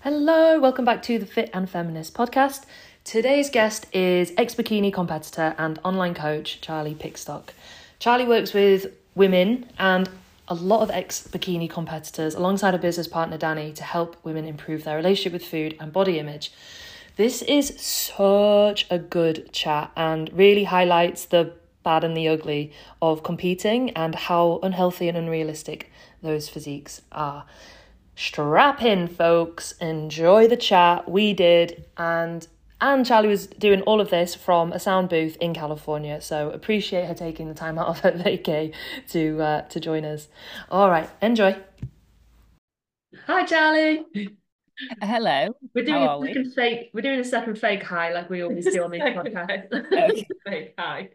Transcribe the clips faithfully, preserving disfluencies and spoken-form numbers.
Hello, welcome back to the Fit and Feminist podcast. Today's guest is ex-bikini competitor and online coach Charlie Pickstock. Charlie works with women and a lot of ex-bikini competitors alongside a business partner, Danny, to help women improve their relationship with food and body image. This is such a good chat and really highlights the bad and the ugly of competing and how unhealthy and unrealistic those physiques are. Strap in, folks. Enjoy the chat. We did. And and Charlie was doing all of this from a sound booth in California. So appreciate her taking the time out of her vacay to uh, to join us. All right, enjoy. Hi, Charlie. Hello. We're doing How a are we? second fake. We're doing a second fake hi, like we always do on this podcast. Okay. Fake hi.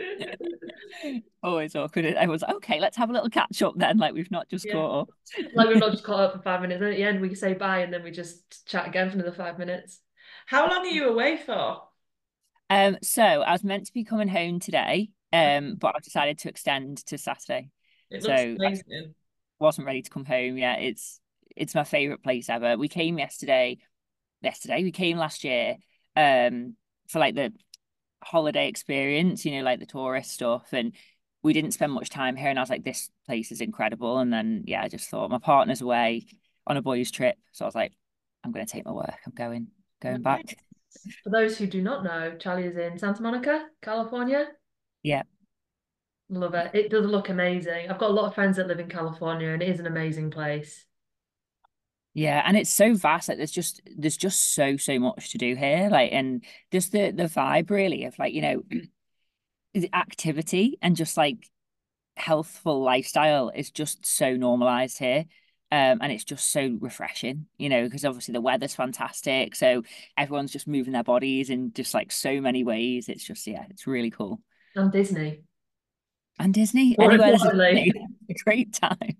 Always awkward. I was okay, let's have a little catch up then, like we've not just Yeah. caught up. Like we've not just caught up for five minutes. And at the end, we say bye, and then we just chat again for another five minutes. How long are you away for? Um, so I was meant to be coming home today, um, but I've decided to extend to Saturday. It So looks I amazing. wasn't ready to come home yet. It's it's my favourite place ever. We came yesterday. Yesterday, we came last year, um, for like the holiday experience, you know, like the tourist stuff. And we didn't spend much time here. And I was like, this place is incredible. And then, yeah, I just thought my partner's away on a boys' trip. So I was like, I'm going to take my work. I'm going, going back. For those who do not know, Charlie is in Santa Monica, California. Yeah. Love it. It does look amazing. I've got a lot of friends that live in California, and it is an amazing place. Yeah, and it's so vast. Like there's just there's just so so much to do here. Like and just the the vibe really of like, you know, the activity and just like healthful lifestyle is just so normalized here. Um, and it's just so refreshing, you know, because obviously the weather's fantastic. So everyone's just moving their bodies in just like so many ways. It's just, yeah, it's really cool. And Disney. And Disney, More anywhere there's a importantly. Disney, it's a great time.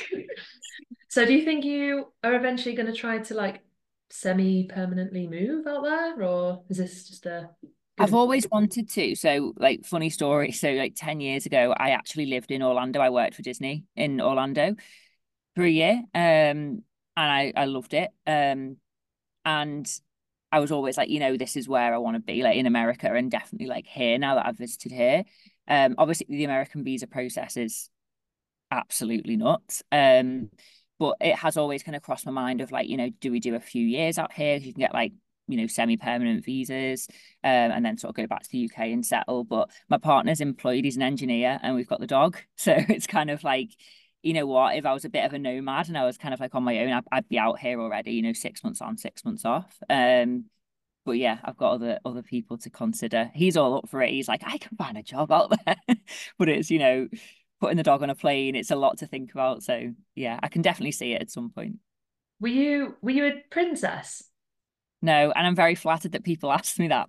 So do you think you are eventually going to try to like semi-permanently move out there, or is this just a I've good? always wanted to. So, like, funny story. So, like, ten years ago, I actually lived in Orlando. I worked for Disney in Orlando for a year. Um, and I, I loved it. Um, and I was always like, you know, this is where I want to be, like in America and definitely like here now that I've visited here. Um, obviously the American visa process is absolutely nuts. Um, but it has always kind of crossed my mind of like, you know, do we do a few years out here? You can get like, you know, semi-permanent visas, um, and then sort of go back to the U K and settle. But my partner's employed, he's an engineer, and we've got the dog. So it's kind of like, you know what, if I was a bit of a nomad and I was kind of like on my own, I'd, I'd be out here already, you know, six months on, six months off. Um, but yeah, I've got other other people to consider. He's all up for it. He's like, I can find a job out there. But it's, you know, putting the dog on a plane, it's a lot to think about. So yeah, I can definitely see it at some point. Were you were you a princess? No, and I'm very flattered that people asked me that.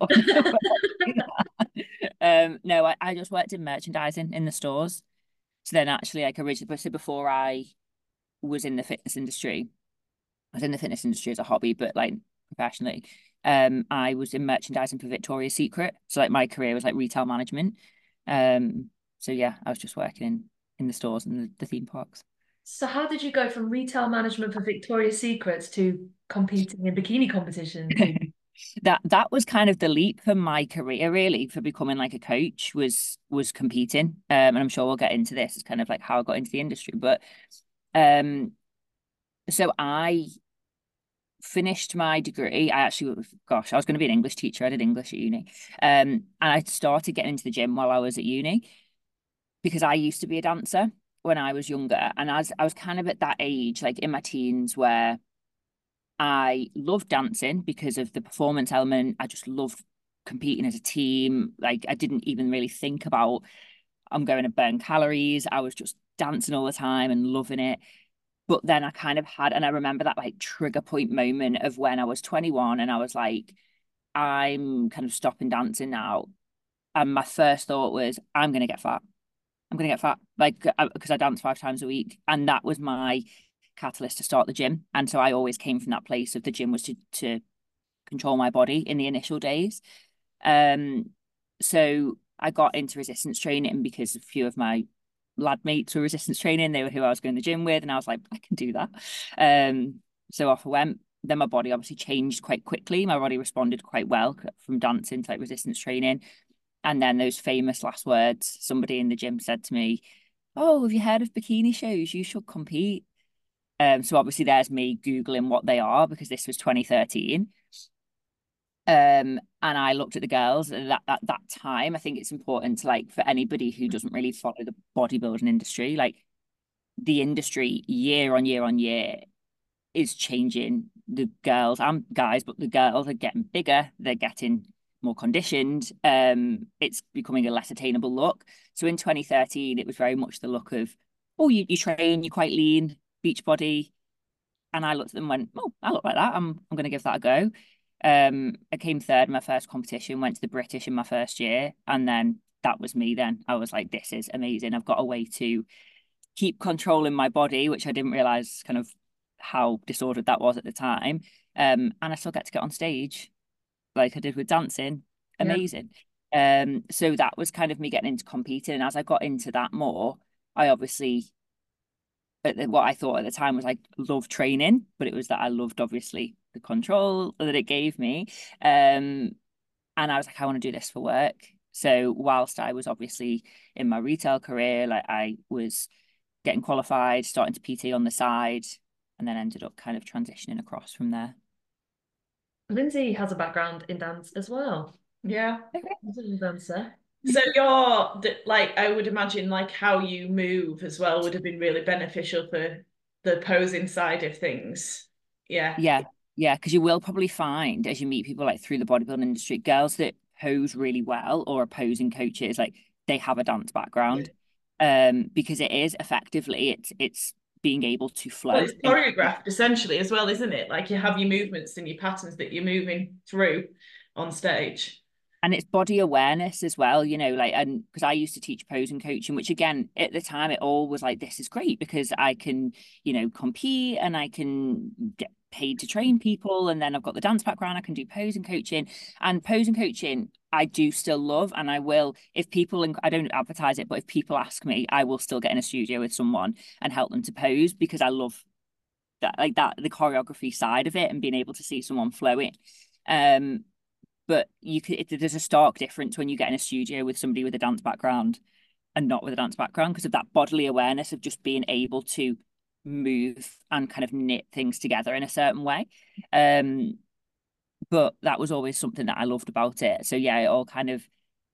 um, no, I, I just worked in merchandising in the stores. So then actually like originally, so before I was in the fitness industry, I was in the fitness industry as a hobby, but like professionally, um, I was in merchandising for Victoria's Secret. So like my career was like retail management. Um, so yeah, I was just working in in the stores and the, the theme parks. So how did you go from retail management for Victoria's Secrets to competing in bikini competitions? that that was kind of the leap for my career really for becoming like a coach was was competing, um and I'm sure we'll get into this. It's kind of like how I got into the industry, but um so I finished my degree. I actually, gosh, I was going to be an English teacher. I did English at uni. Um, and I started getting into the gym while I was at uni because I used to be a dancer when I was younger. And as I was kind of at that age, like in my teens, where I loved dancing because of the performance element. I just loved competing as a team. Like I didn't even really think about I'm going to burn calories. I was just dancing all the time and loving it. But then I kind of had, and I remember that like trigger point moment of when I was twenty-one and I was like, I'm kind of stopping dancing now. And my first thought was, I'm going to get fat. I'm going to get fat. Like, because I, I dance five times a week. And that was my catalyst to start the gym. And so I always came from that place of the gym was to, to control my body in the initial days. Um, so I got into resistance training because a few of my lad mates were resistance training. They were who I was going to the gym with, and I was like, I can do that. Um, so off I went. then my body obviously changed quite quickly. My body responded quite well from dancing to like resistance training. And then those famous last words, somebody in the gym said to me, "Oh, have you heard of bikini shows? You should compete." Um, so obviously there's me Googling what they are, because this was twenty thirteen. Um, and I looked at the girls at that, at that time. I think it's important to, like, for anybody who doesn't really follow the bodybuilding industry, like, the industry year on year on year is changing. The girls and guys, but the girls are getting bigger, they're getting more conditioned. Um, it's becoming a less attainable look. So in twenty thirteen, it was very much the look of, oh, you, you train, you're quite lean, beach body. And I looked at them and went, oh, I look like that. I'm I'm gonna give that a go. Um, I came third in my first competition, went to the British in my first year, and then that was me then. I was like, this is amazing. I've got a way to keep controlling my body, which I didn't realize kind of how disordered that was at the time. Um, and I still get to get on stage like I did with dancing. Amazing. Yeah. Um, so that was kind of me getting into competing. And as I got into that more, I obviously, what I thought at the time was I loved training, but it was that I loved obviously the control that it gave me. Um, and I was like, I want to do this for work. So whilst I was obviously in my retail career, like I was getting qualified, starting to P T on the side, and then ended up kind of transitioning across from there. Lindsay has a background in dance as well. Yeah. Okay. Dancer. So you're like, I would imagine like how you move as well would have been really beneficial for the posing side of things. Yeah. Yeah. Yeah. Because you will probably find as you meet people like through the bodybuilding industry, girls that pose really well or are posing coaches, like they have a dance background. Yeah. Um, because it is effectively it's it's being able to flow. Well, it's choreographed essentially as well, isn't it? Like you have your movements and your patterns that you're moving through on stage. And it's body awareness as well, you know, like, and because I used to teach posing coaching, which again, at the time, it all was like, this is great because I can, you know, compete and I can get paid to train people. And then I've got the dance background, I can do posing coaching. And posing coaching, I do still love, and I will, if people, I don't advertise it, but if people ask me, I will still get in a studio with someone and help them to pose because I love that, like that, the choreography side of it and being able to see someone flowing. Um, But you could, it, there's a stark difference when you get in a studio with somebody with a dance background and not with a dance background because of that bodily awareness of just being able to move and kind of knit things together in a certain way. Um, but that was always something that I loved about it. So yeah, it all kind of,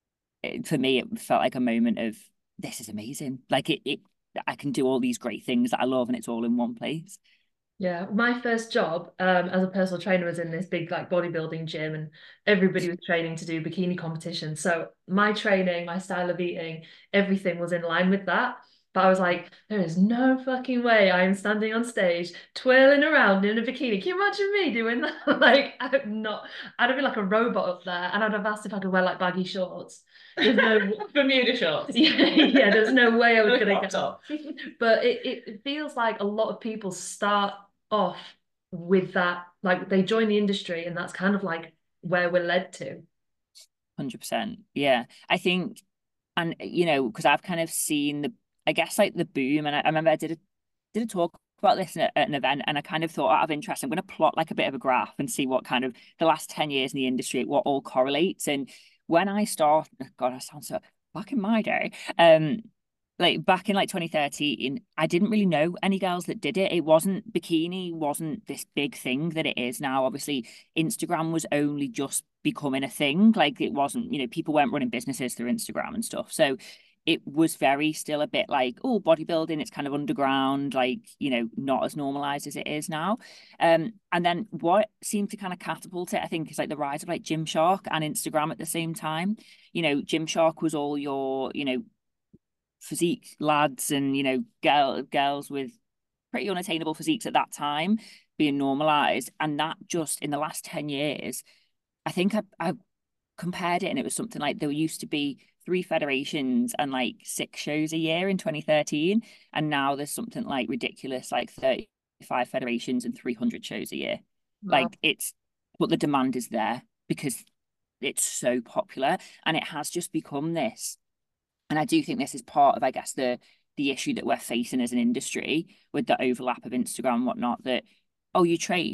it, for me, it felt like a moment of, this is amazing. Like it, it, I can do all these great things that I love and it's all in one place. Yeah, my first job um, as a personal trainer was in this big like bodybuilding gym, and everybody was training to do bikini competitions. So my training, my style of eating, everything was in line with that. But I was like, there is no fucking way I am standing on stage twirling around in a bikini. Can you imagine me doing that? Like, I'm not, I'd have been like a robot up there, and I'd have asked if I could wear like baggy shorts. There's no Bermuda shorts. Yeah, yeah, there's no way I was gonna get off. But it, it feels like a lot of people start off with that, like they join the industry and that's kind of like where we're led to. one hundred percent. Yeah. I think, and you know, because I've kind of seen the, I guess like the boom, and I, I remember I did a did a talk about this at, at an event, and I kind of thought out of interest, I'm going to plot like a bit of a graph and see what kind of the last ten years in the industry, what all correlates. And when I started, oh God, I sound so back in my day, um, like back in like twenty thirteen, I didn't really know any girls that did it. It wasn't, bikini wasn't this big thing that it is now. Obviously, Instagram was only just becoming a thing. Like it wasn't, you know, people weren't running businesses through Instagram and stuff. So it was very still a bit like, oh, bodybuilding, it's kind of underground, like, you know, not as normalized as it is now. Um, and then what seemed to kind of catapult it, I think, is like the rise of like Gymshark and Instagram at the same time. You know, Gymshark was all your, you know, physique lads and, you know, girl, girls with pretty unattainable physiques at that time being normalized. And that just in the last ten years, I think I, I compared it and it was something like there used to be three federations and like six shows a year in twenty thirteen. And now there's something like ridiculous, like thirty-five federations and three hundred shows a year. Wow. Like it's, but the demand is there because it's so popular and it has just become this. And I do think this is part of, I guess, the the issue that we're facing as an industry with the overlap of Instagram and whatnot, that, oh, you train,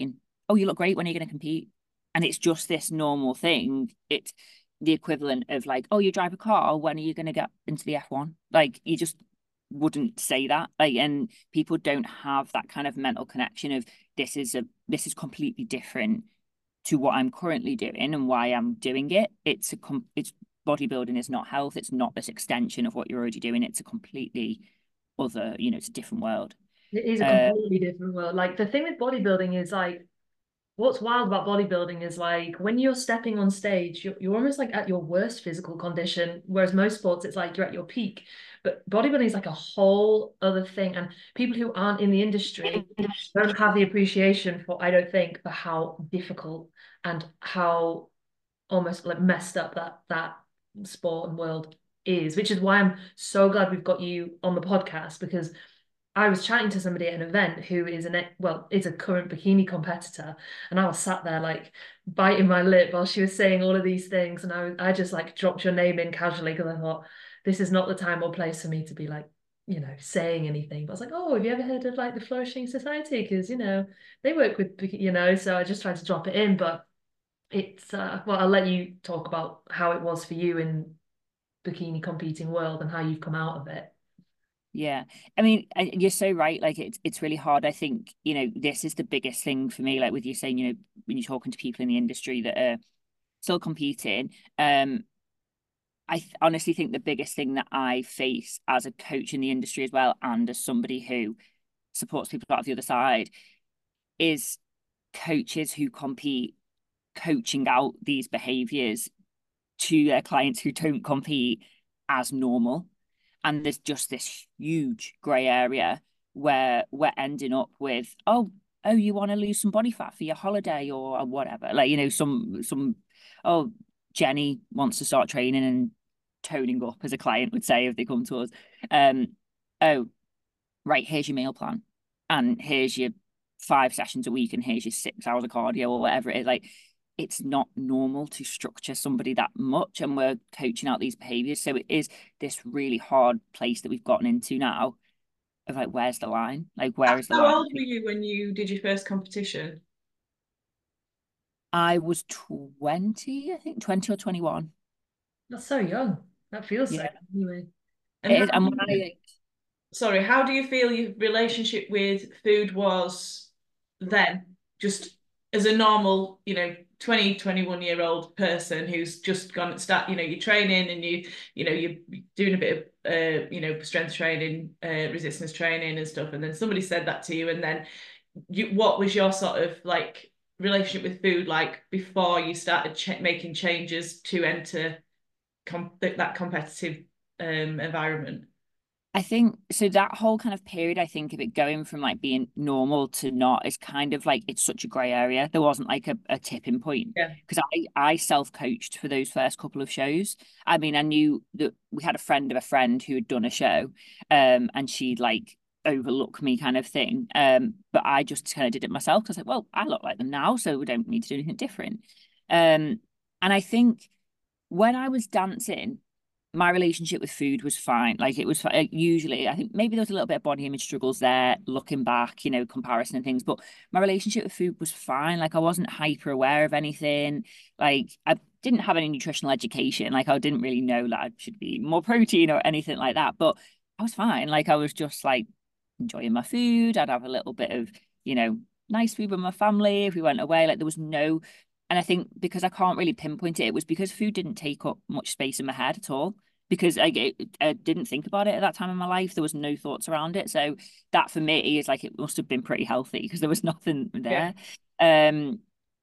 oh, you look great, when are you going to compete? And it's just this normal thing. It's the equivalent of like, oh, you drive a car, when are you going to get into the F one? Like, you just wouldn't say that. Like, and people don't have that kind of mental connection of this is a this is completely different to what I'm currently doing and why I'm doing it. It's a com- it's bodybuilding is not health. It's not this extension of what you're already doing. It's a completely other, you know, it's a different world. It is a Uh, completely different world. Like the thing with bodybuilding is like what's wild about bodybuilding is like when you're stepping on stage, you're, you're almost like at your worst physical condition, whereas most sports it's like you're at your peak. But bodybuilding is like a whole other thing, and people who aren't in the industry don't have the appreciation for, I don't think, for how difficult and how almost like messed up that that sport and world is, which is why I'm so glad we've got you on the podcast because I was chatting to somebody at an event who is an well, is a current bikini competitor, and I was sat there like biting my lip while she was saying all of these things, and I was, I just like dropped your name in casually because I thought this is not the time or place for me to be like, you know, saying anything. But I was like, oh, have you ever heard of like the Flourishing Society? Because you know they work with you know, so I just tried to drop it in, but it's uh, well, I'll let you talk about how it was for you in bikini competing world and how you've come out of it. Yeah, I mean, you're so right. Like, it's it's really hard. I think, you know, this is the biggest thing for me. Like with you saying, you know, when you're talking to people in the industry that are still competing, um, I th honestly think the biggest thing that I face as a coach in the industry as well, and as somebody who supports people out of the other side, is coaches who compete coaching out these behaviors to their clients who don't compete as normal. And there's just this huge grey area where we're ending up with, oh, oh, you want to lose some body fat for your holiday or, or whatever. Like, you know, some some oh, Jenny wants to start training and toning up, as a client would say if they come to us. Um, oh, right, here's your meal plan. And here's your five sessions a week, and here's your six hours of cardio or whatever it is. Like, it's not normal to structure somebody that much, and we're coaching out these behaviors. So it is this really hard place that we've gotten into now of like, where's the line? Like, where is the How line? old were you when you did your first competition? I was twenty, I think twenty or twenty-one. That's so young. That feels so Yeah. young anyway. And It is, how and do when you, I, sorry, how do you feel your relationship with food was then? Just as a normal, you know, twenty, twenty-one year old person who's just gone and start, you know, you're training and you, you know, you're doing a bit of, uh, you know, strength training, uh, resistance training and stuff. And then somebody said that to you. And then you, what was your sort of like relationship with food like before you started ch making changes to enter com that competitive um, environment? I think so that whole kind of period, I think of it going from like being normal to not is kind of like, it's such a grey area. There wasn't like a, a tipping point Yeah. because I I self-coached for those first couple of shows. I mean, I knew that we had a friend of a friend who had done a show, um, and she'd like overlook me kind of thing. Um, but I just kind of did it myself because like, well, I look like them now, so we don't need to do anything different. Um, and I think when I was dancing, my relationship with food was fine. Like, it was usually, I think maybe there was a little bit of body image struggles there, looking back, you know, comparison and things, but my relationship with food was fine. Like, I wasn't hyper aware of anything. Like, I didn't have any nutritional education. Like, I didn't really know that I should be eating more protein or anything like that, but I was fine. Like, I was just like enjoying my food. I'd have a little bit of, you know, nice food with my family if we went away. Like, there was no, and I think because I can't really pinpoint it, it was because food didn't take up much space in my head at all. Because I, I didn't think about it at that time in my life. There was no thoughts around it. So that for me is like, it must have been pretty healthy because there was nothing there. Yeah. Um,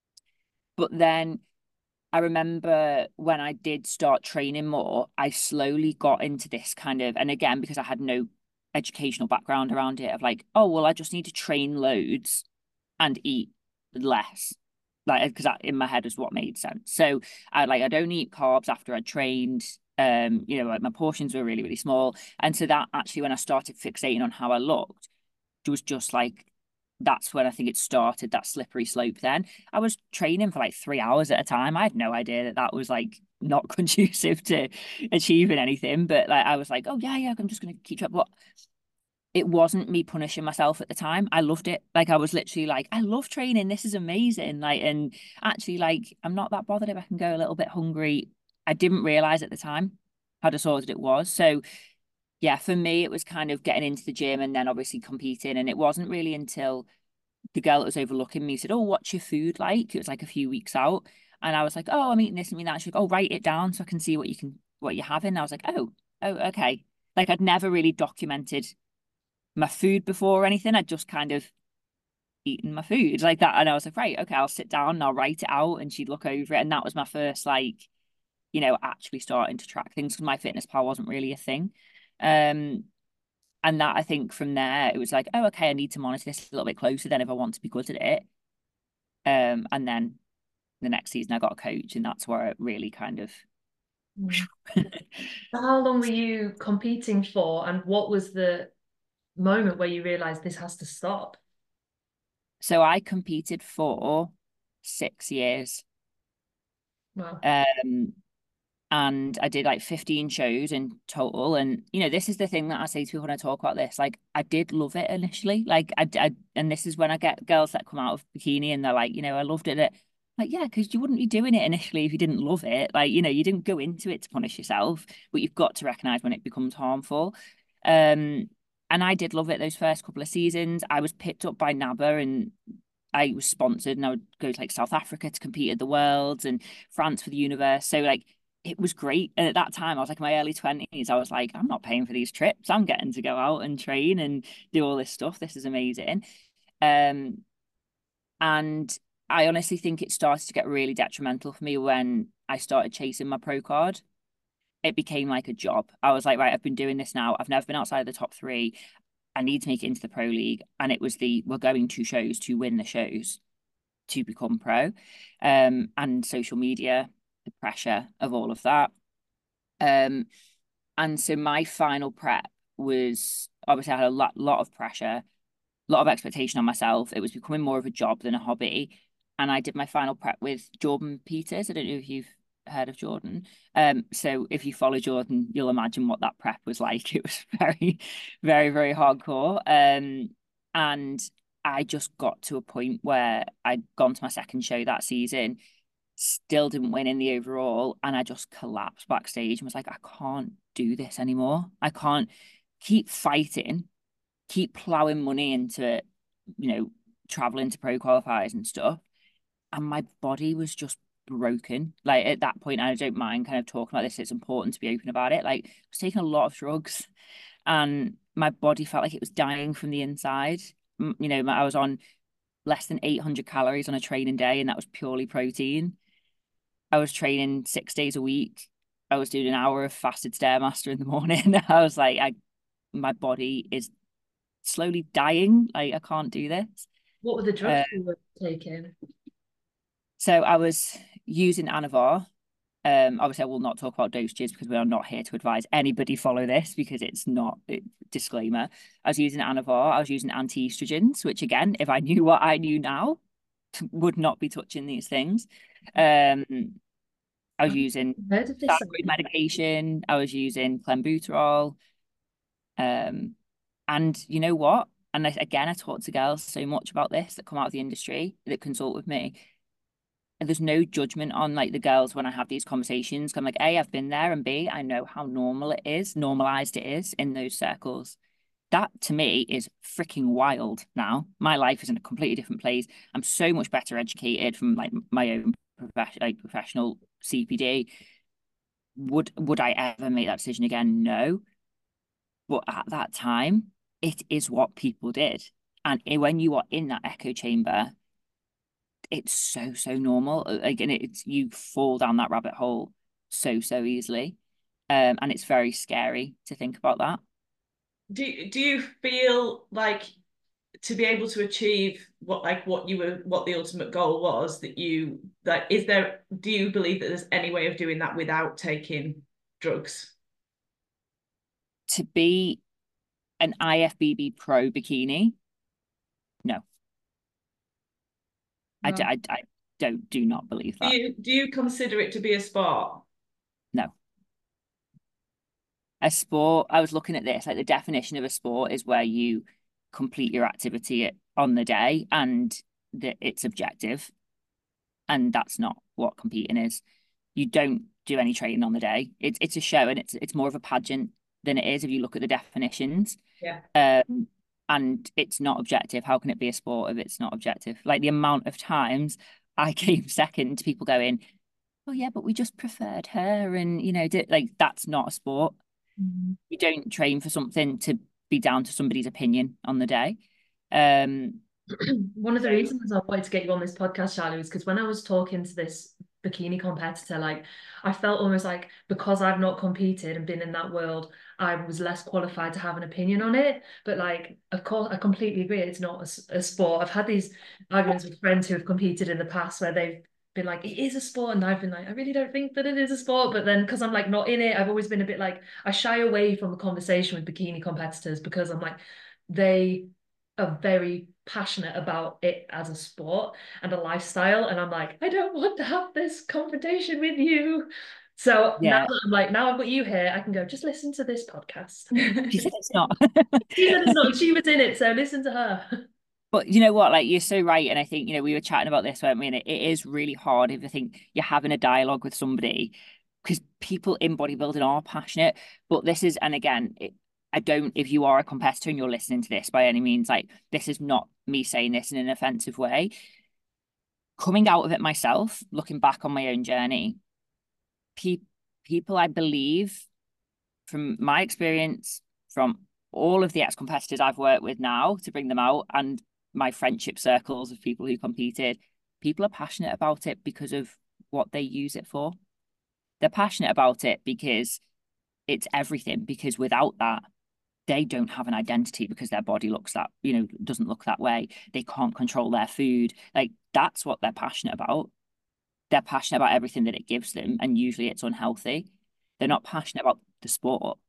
but then I remember when I did start training more, I slowly got into this kind of, and again, because I had no educational background around it, of like, oh, well, I just need to train loads and eat less. Like, because that in my head is what made sense. So I like, I don't eat carbs after I trained. Um, you know, like my portions were really, really small. And so that actually, when I started fixating on how I looked, it was just like, that's when I think it started, that slippery slope. Then I was training for like three hours at a time. I had no idea that that was like not conducive to achieving anything. But like, I was like, oh yeah, yeah, I'm just going to keep up. But it wasn't me punishing myself at the time. I loved it. Like I was literally like, I love training. This is amazing. Like, and actually, like, I'm not that bothered if I can go a little bit hungry. I didn't realize at the time how disordered it was. So yeah, for me, it was kind of getting into the gym and then obviously competing. And it wasn't really until the girl that was overlooking me said, "Oh, what's your food like?" It was like a few weeks out. And I was like, "Oh, I'm eating this and eating that." She's like, "Oh, write it down so I can see what you can what you're having." And I was like, "Oh, oh, okay." Like I'd never really documented my food before or anything. I'd just kind of eaten my food like that. And I was like, right, okay, I'll sit down and I'll write it out. And she'd look over it. And that was my first, like, you know, actually starting to track things because MyFitnessPal wasn't really a thing. Um, and that I think from there, it was like, oh, okay, I need to monitor this a little bit closer then if I want to be good at it. Um, and then the next season I got a coach, and that's where it really kind of. Mm. How long were you competing for, and what was the moment where you realized this has to stop? So I competed for six years. Wow. Um, and I did like fifteen shows in total. And you know, this is the thing that I say to people when I talk about this. Like, I did love it initially. Like, I, I and this is when I get girls that come out of bikini and they're like, you know, I loved it. Like, yeah, because you wouldn't be doing it initially if you didn't love it. Like, you know, you didn't go into it to punish yourself, but you've got to recognize when it becomes harmful. Um, and I did love it those first couple of seasons. I was picked up by NABBA and I was sponsored, and I would go to like South Africa to compete at the Worlds and France for the Universe. So like it was great. And at that time, I was like in my early twenties. I was like, I'm not paying for these trips. I'm getting to go out and train and do all this stuff. This is amazing. Um, and I honestly think it started to get really detrimental for me when I started chasing my pro card. It became like a job. I was like, right, I've been doing this now. I've never been outside of the top three. I need to make it into the pro league. And it was the we're going to shows to win the shows to become pro. Um, and social media, the pressure of all of that. Um, and so my final prep was obviously I had a lot, lot of pressure, a lot of expectation on myself. It was becoming more of a job than a hobby. And I did my final prep with Jordan Peters. I don't know if you've heard of Jordan. Um, so if you follow Jordan, you'll imagine what that prep was like. It was very, very, very hardcore. Um, and I just got to a point where I'd gone to my second show that season, still didn't win in the overall, and I just collapsed backstage and was like, I can't do this anymore. I can't keep fighting, keep plowing money into it, you know, traveling to pro qualifiers and stuff. And my body was just broken. Like at that point, and I don't mind kind of talking about this, it's important to be open about it. Like I was taking a lot of drugs and my body felt like it was dying from the inside. You know, I was on less than eight hundred calories on a training day, and that was purely protein. I was training six days a week. I was doing an hour of fasted stairmaster in the morning. I was like, I, my body is slowly dying. Like I can't do this. What were the drugs Uh, you were taking? so I was using Anavar. Um, obviously, I will not talk about dosages because we are not here to advise anybody follow this because it's not it, disclaimer. I was using Anavar. I was using anti-estrogens, which again, if I knew what I knew now, would not be touching these things. Um, I was I've using heard of this. thyroid medication. I was using clenbuterol. Um, and you know what? And I, again, I talk to girls so much about this that come out of the industry that consult with me. And there's no judgment on like the girls when I have these conversations. I'm like, A, I've been there, and B, I know how normal it is, normalized it is in those circles. That to me is freaking wild now. My life is in a completely different place. I'm so much better educated from like my own profession, like professional C P D. Would would I ever make that decision again? No. But at that time, it is what people did. And when you are in that echo chamber, it's so, so normal. Like, and it's you fall down that rabbit hole so, so easily. Um, and it's very scary to think about that. Do do you feel like to be able to achieve what like what you were what the ultimate goal was that you like is there do you believe that there's any way of doing that without taking drugs? To be an I F B B pro bikini, no, I, No. I, I don't do not believe Do that. you do you consider it to be a sport? No. A sport, I was looking at this, like the definition of a sport is where you complete your activity on the day and that it's objective. And that's not what competing is. You don't do any training on the day. It's it's a show, and it's it's more of a pageant than it is if you look at the definitions. Yeah. Um, and it's not objective. How can it be a sport if it's not objective? Like the amount of times I came second to people going, oh yeah, but we just preferred her, and you know, did, like that's not a sport. Mm-hmm. You don't train for something to be down to somebody's opinion on the day. Um, One of the so reasons I wanted to get you on this podcast, Charlie, was because when I was talking to this bikini competitor, like I felt almost like because I've not competed and been in that world, I was less qualified to have an opinion on it. But like, of course, I completely agree. It's not a, a sport. I've had these arguments with friends who have competed in the past where they've been like, it is a sport, and I've been like, I really don't think that it is a sport. But then because I'm like not in it, I've always been a bit like, I shy away from the conversation with bikini competitors because I'm like, they are very passionate about it as a sport and a lifestyle, and I'm like, I don't want to have this confrontation with you. So now yeah, that I'm like, now I've got you here, I can go, just listen to this podcast. she said it's not. She said it's not, she was in it, so listen to her. But you know what? Like you're so right, and I think you know we were chatting about this, weren't we? And it, it is really hard if I think you're having a dialogue with somebody because people in bodybuilding are passionate. But this is, and again, it, I don't. If you are a competitor and you're listening to this by any means, like this is not me saying this in an offensive way. Coming out of it myself, looking back on my own journey, pe people I believe from my experience, from all of the ex-competitors I've worked with now to bring them out, and my friendship circles of people who competed, people are passionate about it because of what they use it for. They're passionate about it because it's everything, because without that, they don't have an identity because their body looks that, you know, doesn't look that way. They can't control their food. Like that's what they're passionate about. They're passionate about everything that it gives them, and usually it's unhealthy. They're not passionate about the sport.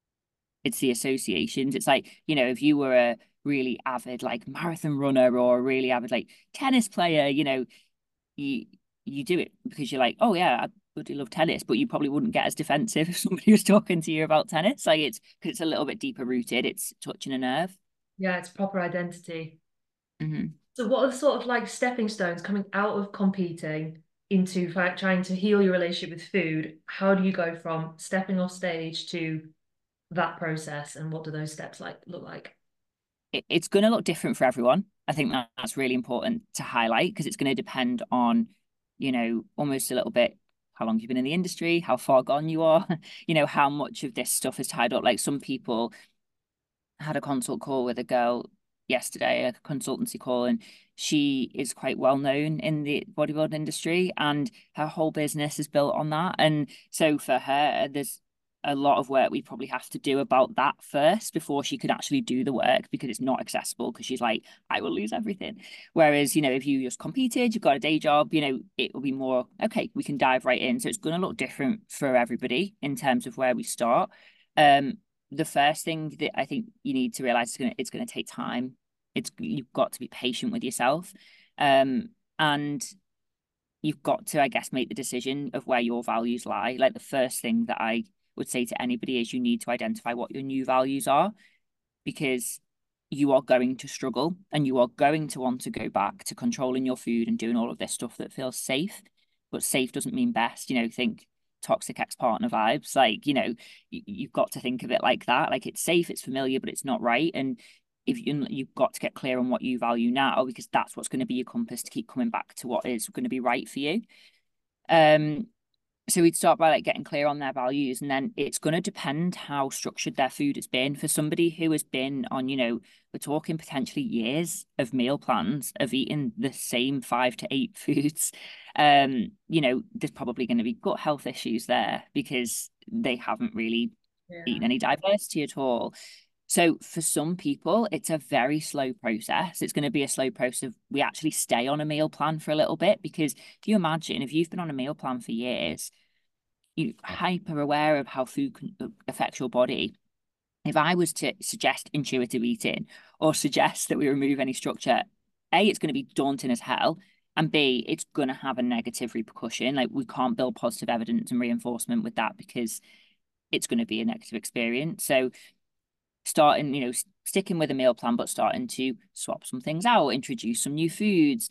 It's the associations. It's like, you know, if you were a really avid like marathon runner or a really avid like tennis player, you know, you you do it because you're like, oh yeah, I bloody love tennis, but you probably wouldn't get as defensive if somebody was talking to you about tennis. Like it's because it's a little bit deeper rooted. It's touching a nerve. Yeah, it's proper identity. Mm-hmm. So what are the sort of like stepping stones coming out of competing into like trying to heal your relationship with food? How do you go from stepping off stage to that process, and what do those steps like look like? It, it's going to look different for everyone. I think that, that's really important to highlight because it's going to depend on, you know, almost a little bit how long you've been in the industry, how far gone you are, you know, how much of this stuff is tied up. Like some people had a consult call with a girl yesterday, a consultancy call, and she is quite well known in the bodybuilding industry and her whole business is built on that. And so for her, there's a lot of work we probably have to do about that first before she could actually do the work because it's not accessible because she's like, I will lose everything. Whereas, you know, if you just competed, you've got a day job, you know, it will be more, okay, we can dive right in. So it's going to look different for everybody in terms of where we start. Um, the first thing that I think you need to realize is gonna it's gonna take time. It's you've got to be patient with yourself. Um, and you've got to, I guess, make the decision of where your values lie. Like the first thing that I would say to anybody is you need to identify what your new values are because you are going to struggle and you are going to want to go back to controlling your food and doing all of this stuff that feels safe. But safe doesn't mean best. You know, think toxic ex-partner vibes. Like, you know, you, you've got to think of it like that. Like it's safe, it's familiar, but it's not right. And if you, you've got to get clear on what you value now, because that's what's going to be your compass to keep coming back to what is going to be right for you. Um, so we'd start by like getting clear on their values, and then it's going to depend how structured their food has been. For somebody who has been on, you know, we're talking potentially years of meal plans of eating the same five to eight foods. Um, you know, there's probably going to be gut health issues there because they haven't really Yeah. eaten any diversity at all. So for some people, it's a very slow process. It's going to be a slow process. We actually stay on a meal plan for a little bit because if you imagine if you've been on a meal plan for years, you're hyper aware of how food affects your body. If I was to suggest intuitive eating or suggest that we remove any structure, A, it's going to be daunting as hell. And B, it's going to have a negative repercussion. Like we can't build positive evidence and reinforcement with that because it's going to be a negative experience. So starting, you know, sticking with a meal plan, but starting to swap some things out, introduce some new foods,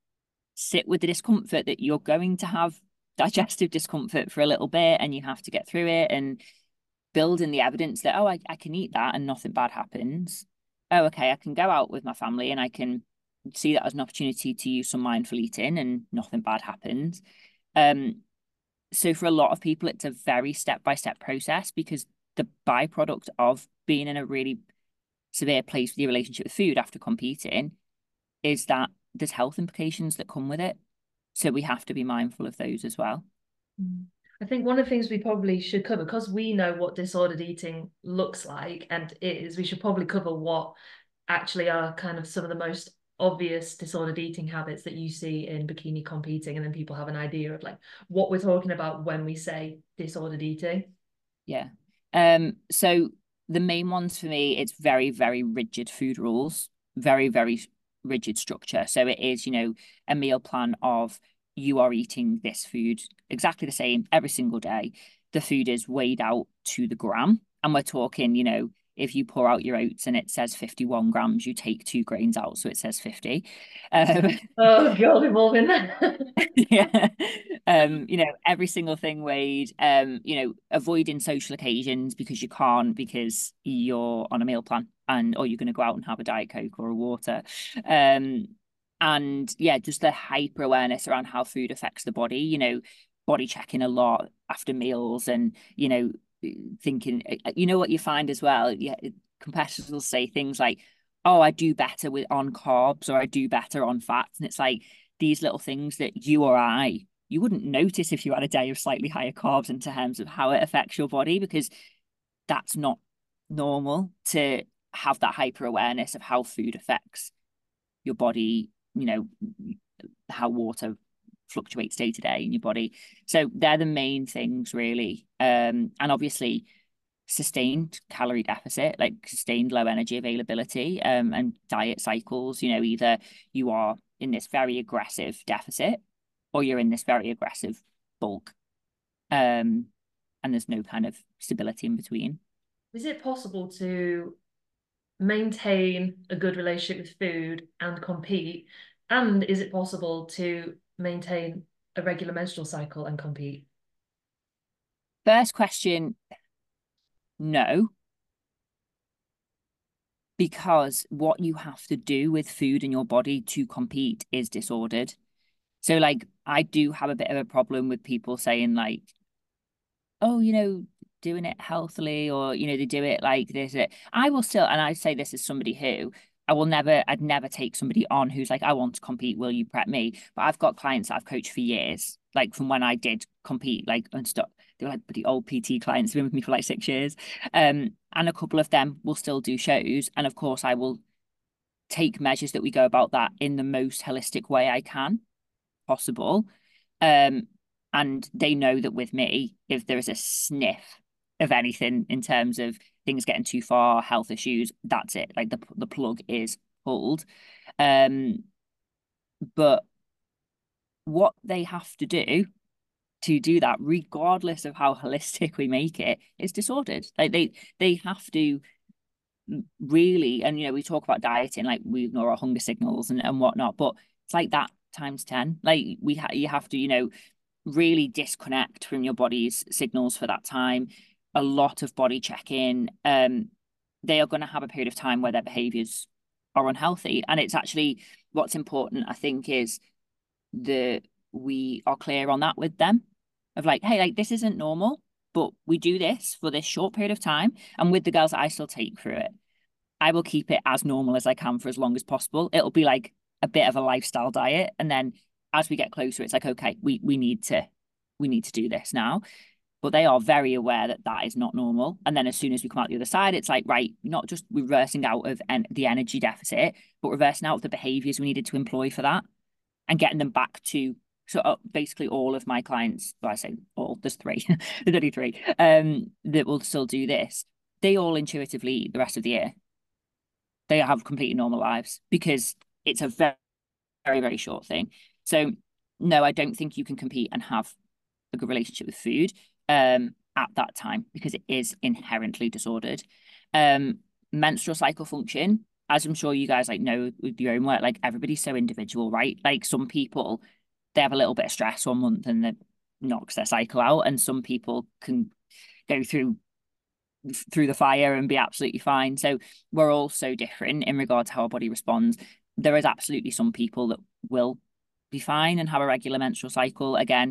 sit with the discomfort that you're going to have digestive discomfort for a little bit and you have to get through it, and building the evidence that, oh, I, I can eat that and nothing bad happens. Oh, okay, I can go out with my family and I can see that as an opportunity to use some mindful eating and nothing bad happens. Um, so for a lot of people, it's a very step-by-step process, because the byproduct of being in a really severe place with your relationship with food after competing is that there's health implications that come with it. So we have to be mindful of those as well. I think one of the things we probably should cover, because we know what disordered eating looks like and is, we should probably cover what actually are kind of some of the most obvious disordered eating habits that you see in bikini competing, and then people have an idea of like what we're talking about when we say disordered eating. Yeah. Um, so the main ones for me, it's very, very rigid food rules, very, very rigid structure. So it is, you know, a meal plan of you are eating this food exactly the same every single day. The food is weighed out to the gram. And we're talking, you know, if you pour out your oats and it says fifty-one grams, you take two grains out, so it says fifty. Um, oh God, we've all been there. yeah. Um, you know, every single thing weighed, um, you know, avoiding social occasions because you can't, because you're on a meal plan and or you're going to go out and have a Diet Coke or a water. Um, and yeah, just the hyper awareness around how food affects the body, you know, body checking a lot after meals, and, you know, thinking, you know, what you find as well, yeah, competitors will say things like, oh, I do better with on carbs, or I do better on fats. And it's like these little things that you or I, you wouldn't notice if you had a day of slightly higher carbs in terms of how it affects your body, because that's not normal to have that hyper awareness of how food affects your body, you know, how water fluctuates day to day in your body. So they're the main things really. Um, and obviously sustained calorie deficit, like sustained low energy availability, um, and diet cycles. You know, either you are in this very aggressive deficit or you're in this very aggressive bulk. Um, and there's no kind of stability in between. Is it possible to maintain a good relationship with food and compete? And is it possible to maintain a regular menstrual cycle and compete? First question, no. Because what you have to do with food in your body to compete is disordered. So like I do have a bit of a problem with people saying like, oh, you know, doing it healthily, or, you know, they do it like this. I will still, and I say this as somebody who I will never, I'd never take somebody on who's like, I want to compete, will you prep me? But I've got clients that I've coached for years, like from when I did compete, like and stuff. They were like pretty old P T clients, been with me for like six years. Um, and a couple of them will still do shows. And of course, I will take measures that we go about that in the most holistic way I can possible. Um, and they know that with me, if there is a sniff of anything in terms of things getting too far, health issues, that's it. Like the the plug is pulled. Um, but what they have to do to do that, regardless of how holistic we make it, is disordered. Like they they have to really, and you know, we talk about dieting, like we ignore our hunger signals and, and whatnot, but it's like that times ten. Like we ha you have to, you know, really disconnect from your body's signals for that time. A lot of body checking. Um, they are going to have a period of time where their behaviors are unhealthy. And it's actually what's important, I think, is that we are clear on that with them of like, hey, like this isn't normal, but we do this for this short period of time. And with the girls that I still take through it, I will keep it as normal as I can for as long as possible. It'll be like a bit of a lifestyle diet. And then as we get closer, it's like, okay, we we need to we need to do this now. But they are very aware that that is not normal. And then as soon as we come out the other side, it's like, right, not just reversing out of en the energy deficit, but reversing out of the behaviors we needed to employ for that and getting them back to, so uh, basically all of my clients, well, I say all, there's three, there's only three, um, that will still do this. They all intuitively eat the rest of the year. They have completely normal lives because it's a very, very, very short thing. So no, I don't think you can compete and have a good relationship with food. Um, at that time because it is inherently disordered. Um, menstrual cycle function, as I'm sure you guys like know with your own work, like everybody's so individual, right? Like some people, they have a little bit of stress one month and that knocks their cycle out, and some people can go through through the fire and be absolutely fine. So we're all so different in regard to how our body responds. There is absolutely some people that will be fine and have a regular menstrual cycle. Again,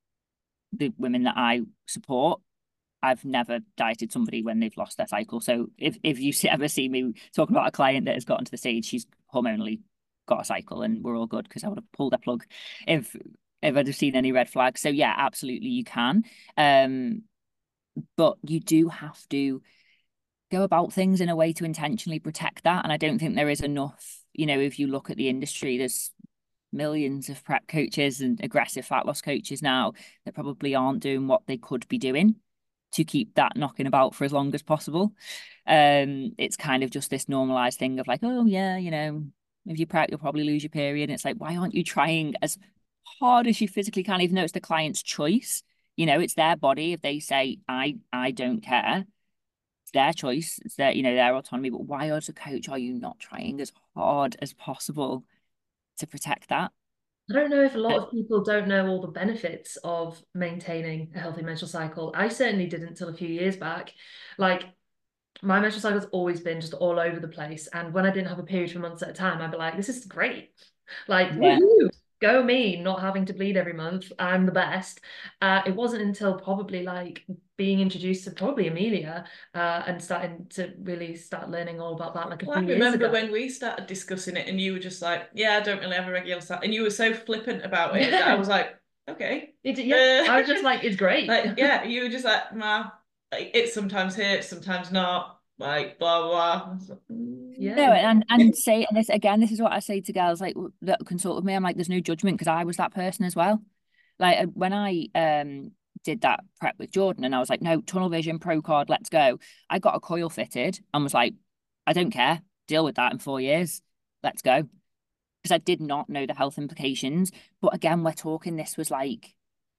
the women that I support, I've never dieted somebody when they've lost their cycle. So if, if you ever see me talking about a client that has gotten to the stage, she's hormonally got a cycle, and we're all good, because I would have pulled a plug if if I'd have seen any red flags. So yeah, absolutely you can. Um, but you do have to go about things in a way to intentionally protect that. And I don't think there is enough, you know, if you look at the industry, there's millions of prep coaches and aggressive fat loss coaches now that probably aren't doing what they could be doing to keep that knocking about for as long as possible. Um, it's kind of just this normalized thing of like, oh yeah, you know, if you prep, you'll probably lose your period. And it's like, why aren't you trying as hard as you physically can, even though it's the client's choice? You know, it's their body. If they say, I, I don't care, it's their choice. It's their, you know, their autonomy. But why, as a coach, are you not trying as hard as possible to protect that? I don't know if a lot of people don't know all the benefits of maintaining a healthy menstrual cycle. I certainly didn't until a few years back. Like, my menstrual cycle's always been just all over the place. And when I didn't have a period for months at a time, I'd be like, this is great. Like, Yeah. woohoo, go me, not having to bleed every month. I'm the best. Uh, it wasn't until probably like being introduced to probably Amelia uh, and starting to really start learning all about that like a Well, few I years remember ago. when we started discussing it and you were just like, yeah, I don't really have a regular cycle. And you were so flippant about it that I was like, okay. It, yeah, Uh, I was just like, it's great. Like, yeah, you were just like, ma, like, it sometimes hits, sometimes not, like, blah, blah. I was like, mm. Yeah. No, and and say, and this again, this is what I say to girls like that consult with me. I'm like, there's no judgment, because I was that person as well. Like uh, when I um did that prep with Jordan, and I was like, no, tunnel vision, pro card, let's go. I got a coil fitted and was like, I don't care, deal with that in four years, let's go. Because I did not know the health implications. But again, we're talking, this was like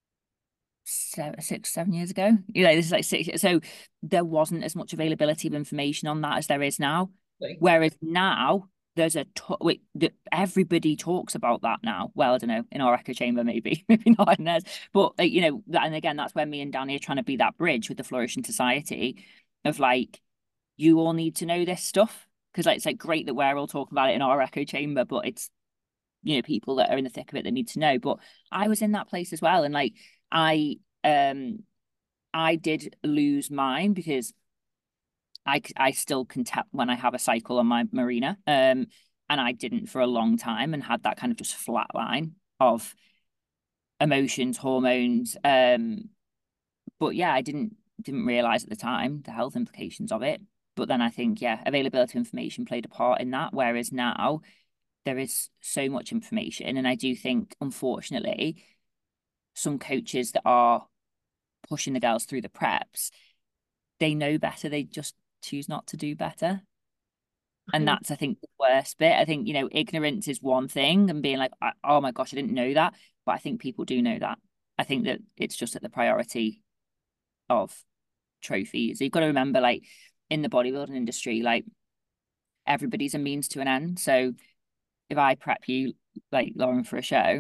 seven, six, seven years ago. You know, this is like six. So there wasn't as much availability of information on that as there is now. Like, Whereas now there's a wait, everybody talks about that now. Well, I don't know, in our echo chamber, maybe, maybe not in theirs. But like, you know, that, and again, that's where me and Danny are trying to be that bridge with the Flourishing Society of like, you all need to know this stuff, because like, it's like great that we're all talking about it in our echo chamber, but it's, you know, people that are in the thick of it that need to know. But I was in that place as well, and like I um I did lose mine because I I still can tell when I have a cycle on my Mirena, um and I didn't for a long time, and had that kind of just flat line of emotions, hormones, um but yeah, I didn't didn't realize at the time the health implications of it. But then I think, yeah, availability of information played a part in that, whereas now there is so much information. And I do think, unfortunately, some coaches that are pushing the girls through the preps, they know better, they just choose not to do better. And that's, I think, the worst bit. I think, you know, ignorance is one thing, and being like, oh my gosh, I didn't know that. But I think people do know that. I think that it's just at the priority of trophies. You've got to remember, like, in the bodybuilding industry, like, everybody's a means to an end. So if I prep you, like Lauren, for a show,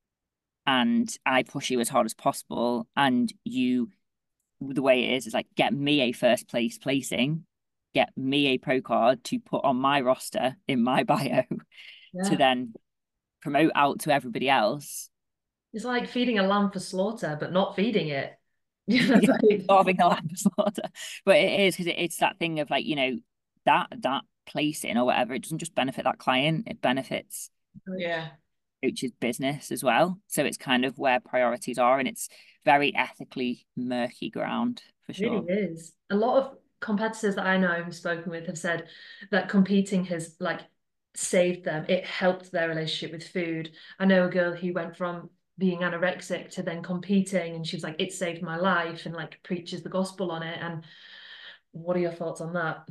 and I push you as hard as possible, and you, the way it is, is like, get me a first place placing, get me a pro card to put on my roster in my bio, yeah, to then promote out to everybody else. It's like feeding a lamb for slaughter, but not feeding it. Starving a lamb for slaughter. But it is, because it, it's that thing of like, you know, that that placing or whatever, it doesn't just benefit that client, it benefits, yeah, coach's business as well. So it's kind of where priorities are, and it's very ethically murky ground for sure. It really is. A lot of competitors that I know and spoken with have said that competing has like saved them. It helped their relationship with food. I know a girl who went from being anorexic to then competing, and she was like, it saved my life, and like preaches the gospel on it. And what are your thoughts on that?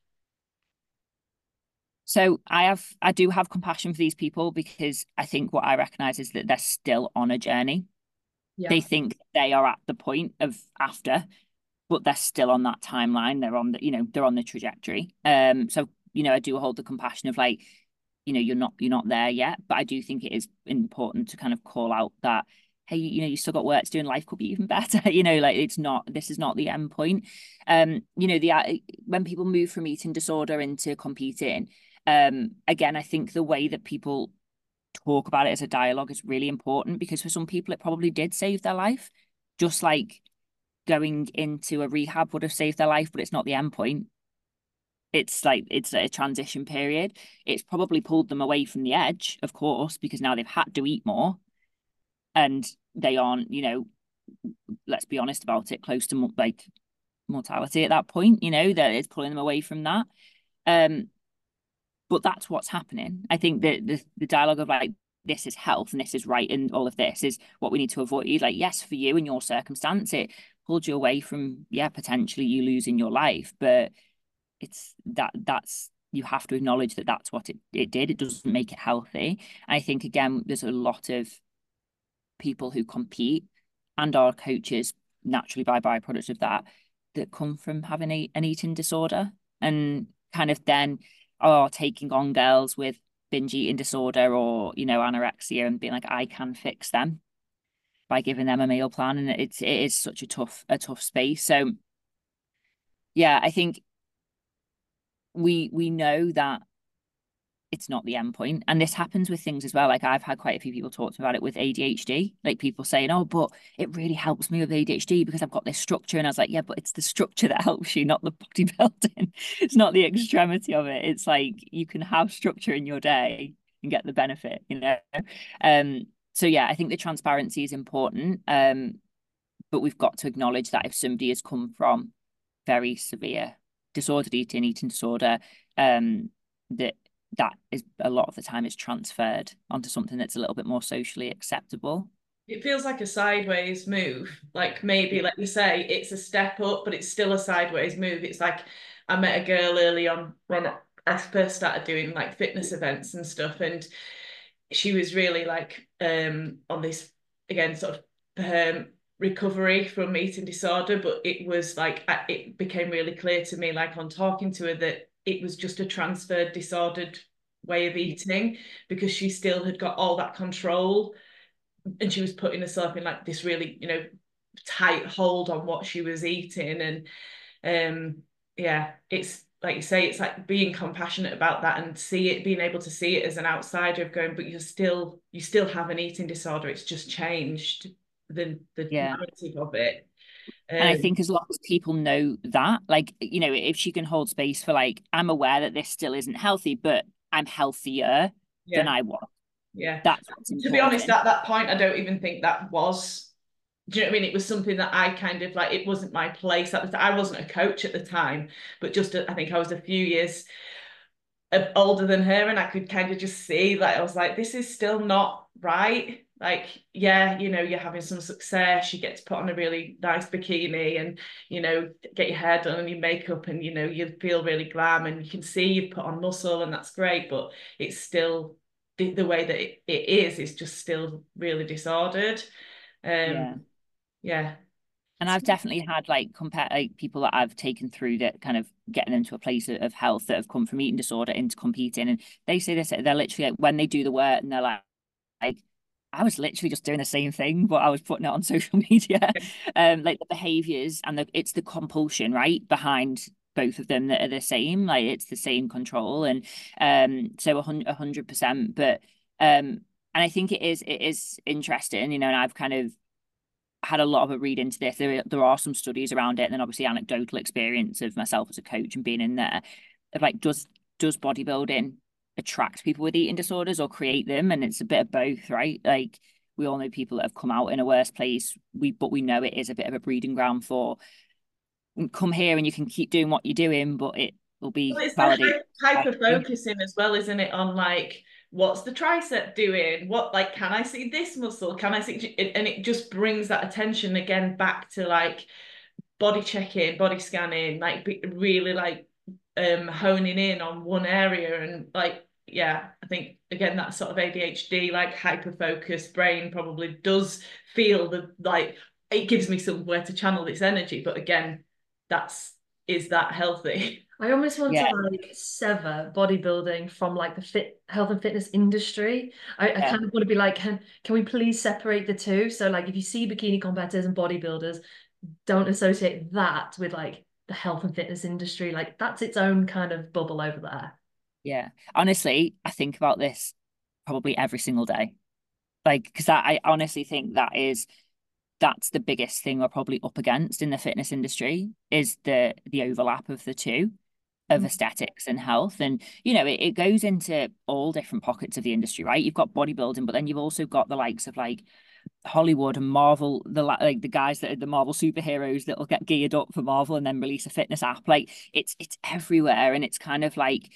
So I have, I do have compassion for these people, because I think what I recognize is that they're still on a journey. Yeah. They think they are at the point of after, but they're still on that timeline. They're on the, you know, they're on the trajectory. Um, so, you know, I do hold the compassion of like, you know, you're not, you're not there yet, but I do think it is important to kind of call out that, hey, you know, you still got work to do and life could be even better. You know, like it's not, this is not the end point. Um, you know, the, uh, when people move from eating disorder into competing, um, again, I think the way that people talk about it as a dialogue is really important, because for some people it probably did save their life, just like going into a rehab would have saved their life, but it's not the end point. It's like it's a transition period. It's probably pulled them away from the edge, of course, because now they've had to eat more and they aren't, you know, let's be honest about it, close to like mortality at that point, you know, that it's pulling them away from that. Um, but that's what's happening. I think that the, the dialogue of like, this is health and this is right and all of this is what we need to avoid. Like, yes, for you and your circumstance, it pulled you away from, yeah, potentially you losing your life, but it's that that's you have to acknowledge that that's what it, it did. It doesn't make it healthy. And I think, again, there's a lot of people who compete and are coaches naturally by byproduct of that, that come from having a, an eating disorder and kind of then are taking on girls with binge eating disorder or, you know, anorexia and being like, I can fix them by giving them a meal plan. And it's, it is such a tough, a tough space. So yeah, I think we, we know that it's not the end point. And this happens with things as well. Like I've had quite a few people talk to me about it with A D H D, like people saying, oh, but it really helps me with A D H D because I've got this structure. And I was like, yeah, but it's the structure that helps you, not the bodybuilding. It's not the extremity of it. It's like you can have structure in your day and get the benefit, you know? Um, so yeah, I think the transparency is important. Um, but we've got to acknowledge that if somebody has come from very severe disordered eating, eating disorder, um, that that is a lot of the time is transferred onto something that's a little bit more socially acceptable. It feels like a sideways move. Like maybe, like you say, it's a step up, but it's still a sideways move. It's like I met a girl early on when I first started doing like fitness events and stuff, and she was really like um on this again sort of um recovery from eating disorder, but it was like it became really clear to me, like on talking to her, that it was just a transferred disordered way of eating, because she still had got all that control and she was putting herself in like this really, you know, tight hold on what she was eating. And um yeah, it's like you say, it's like being compassionate about that and see it, being able to see it as an outsider of going, but you're still, you still have an eating disorder. It's just changed the the Yeah. narrative of it. Um, And I think as long as people know that, like, you know, if she can hold space for like, I'm aware that this still isn't healthy, but I'm healthier than yeah, I was. yeah. That's what's To be honest, important. at that point, I don't even think that was, do you know what I mean? It was something that I kind of like, it wasn't my place at the time. I wasn't a coach at the time, but just, I think I was a few years older than her, and I could kind of just see, like, I was like, this is still not right. Like, yeah, you know, you're having some success, you get to put on a really nice bikini and, you know, get your hair done and your makeup, and, you know, you feel really glam and you can see you've put on muscle, and that's great, but it's still the, the way that it, it is, is just still really disordered. Um, Yeah. yeah. And I've definitely had like compare like people that I've taken through that kind of getting them to a place of health that have come from eating disorder into competing. And they say this, they're literally like when they do the work and they're like, like I was literally just doing the same thing, but I was putting it on social media. Um, like the behaviors and the it's the compulsion, right, behind both of them that are the same. Like it's the same control. And um, so a hundred percent. But um, and I think it is it is interesting, you know, and I've kind of had a lot of a read into this. There, there are some studies around it, and then obviously anecdotal experience of myself as a coach and being in there of like, does does bodybuilding attract people with eating disorders or create them? And it's a bit of both, right? Like we all know people that have come out in a worse place. We but we know it is a bit of a breeding ground for come here and you can keep doing what you're doing, but it will be Well, it's validated. the hyper focusing as well, isn't it? On like, what's the tricep doing? What, like, can I see this muscle? Can I see? And it just brings that attention again back to like body checking, body scanning, like be, really like um honing in on one area. And like, yeah, I think again that sort of A D H D, like hyper focused brain probably does feel the like it gives me somewhere to channel this energy. But again, that's is that healthy? I almost want Yeah. to like sever bodybuilding from like the fit health and fitness industry. I, I Yeah. kind of want to be like, can can we please separate the two? So like if you see bikini competitors and bodybuilders, don't associate that with like the health and fitness industry. Like that's its own kind of bubble over there. Yeah. Honestly, I think about this probably every single day. Like, because I, I honestly think that is that's the biggest thing we're probably up against in the fitness industry is the the overlap of the two, of aesthetics and health. And you know, it, it goes into all different pockets of the industry, right? You've got bodybuilding, but then you've also got the likes of like Hollywood and Marvel, the like the guys that are the Marvel superheroes that will get geared up for Marvel and then release a fitness app. Like it's it's everywhere, and it's kind of like,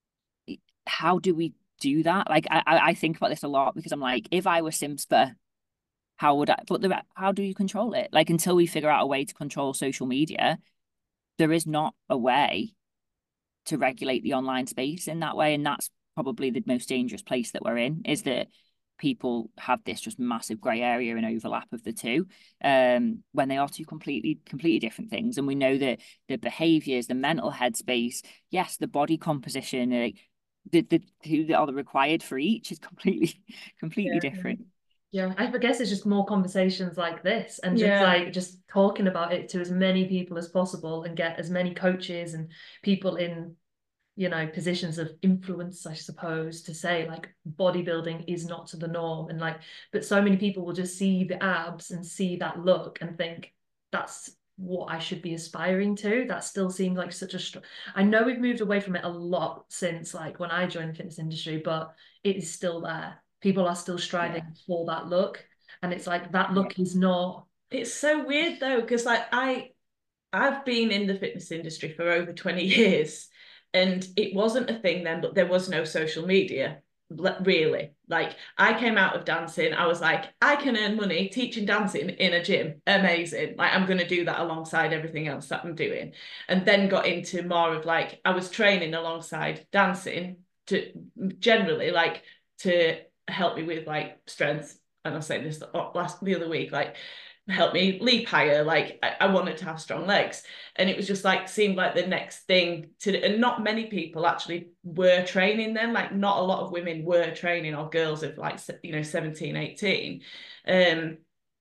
how do we do that? Like I I think about this a lot because I'm like, if I were Simspa, how would I? But the how do you control it? Like until we figure out a way to control social media, there is not a way to regulate the online space in that way, and that's probably the most dangerous place that we're in. Is that people have this just massive grey area and overlap of the two, um, when they are two completely, completely different things. And we know that the behaviours, the mental headspace, yes, the body composition, like the the who are the required for each is completely, completely Yeah. different. Yeah, I guess it's just more conversations like this and just Yeah. like just talking about it to as many people as possible and get as many coaches and people in, you know, positions of influence, I suppose, to say like bodybuilding is not to the norm. And like, but so many people will just see the abs and see that look and think that's what I should be aspiring to. That still seems like such a str- I know we've moved away from it a lot since like when I joined the fitness industry, but it is still there. People are still striving Yeah. for that look. And it's like that look Yeah. is not. It's so weird though, because like I I've been in the fitness industry for over twenty years and it wasn't a thing then, but there was no social media, really. Like I came out of dancing, I was like, I can earn money teaching dancing in a gym. Amazing. Like I'm going to do that alongside everything else that I'm doing. And then got into more of like, I was training alongside dancing to generally like to help me with like strength. And I was saying this last the other week, like help me leap higher. Like I, I wanted to have strong legs. And it was just like seemed like the next thing to, and not many people actually were training then. Like not a lot of women were training, or girls of like, you know, seventeen, eighteen. Um,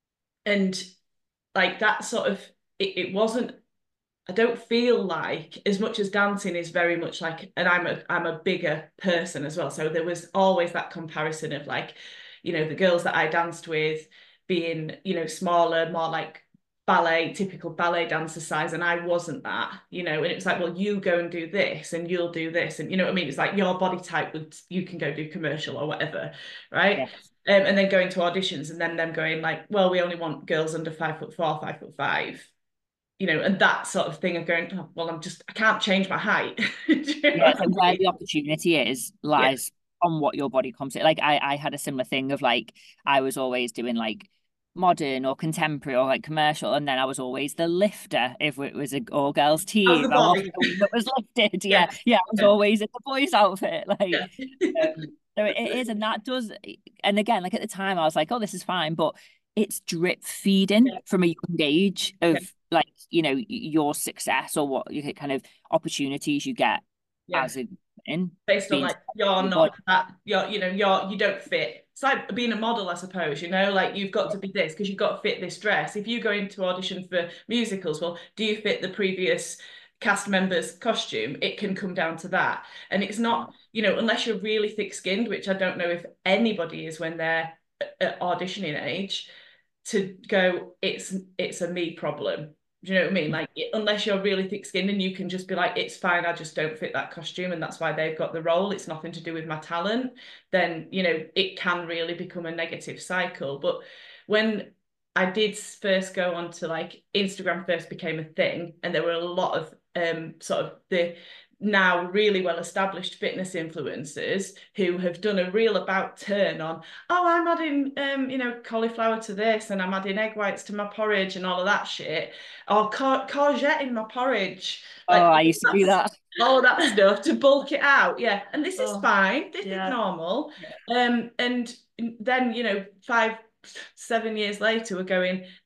and like that sort of, it, it wasn't, I don't feel like, as much as dancing is very much like, and I'm a I'm a bigger person as well. So there was always that comparison of like, you know, the girls that I danced with being, you know, smaller, more like ballet, typical ballet dancer size, and I wasn't that, you know, and it was like, well, you go and do this and you'll do this. And you know what I mean? It's like your body type would, you can go do commercial or whatever, right? Yes. Um, and then going to auditions and then them going like, well, we only want girls under five foot four, five foot five, you know, and that sort of thing of going, oh, well, I'm just, I can't change my height. Do you know Yeah, what so I where mean? the opportunity is Yeah. lies on what your body comes to. Like I, I had a similar thing of like I was always doing like modern or contemporary or like commercial, and then I was always the lifter if it was a all girls I was the team. I wasn't boy. the one that was lifted. Yeah. Yeah, yeah, I was Yeah. always in the boys' outfit. Like, Yeah. um, so it is, and that does. And again, like at the time, I was like, oh, this is fine, but it's drip feeding Yeah. from a young age Yeah. of like you know your success or what you kind of opportunities you get Yeah. as a in Based on being like you're your not body. that, you're, you know, you're you don't fit. It's like being a model, I suppose, you know, like you've got Yeah. to be this because you've got to fit this dress. If you go into audition for musicals, well, do you fit the previous cast member's costume? It can come down to that. And it's Yeah. not, you know, unless you're really thick-skinned, which I don't know if anybody is when they're at auditioning age, to go, it's it's a me problem. Do you know what I mean? Like, unless you're really thick-skinned and you can just be like, it's fine, I just don't fit that costume, and that's why they've got the role. It's nothing to do with my talent. Then, you know, it can really become a negative cycle. But when I did first go on to like Instagram first became a thing, and there were a lot of um sort of the now really well established fitness influencers who have done a real about turn on, oh, I'm adding um, you know, cauliflower to this and I'm adding egg whites to my porridge and all of that shit. Or cour courgette in my porridge. Oh, Like I used to do that's that. all of that stuff to bulk it out. Yeah. And this is Oh, fine. This is yeah. normal. Yeah. Um, and then, you know, five, seven years later, we're going,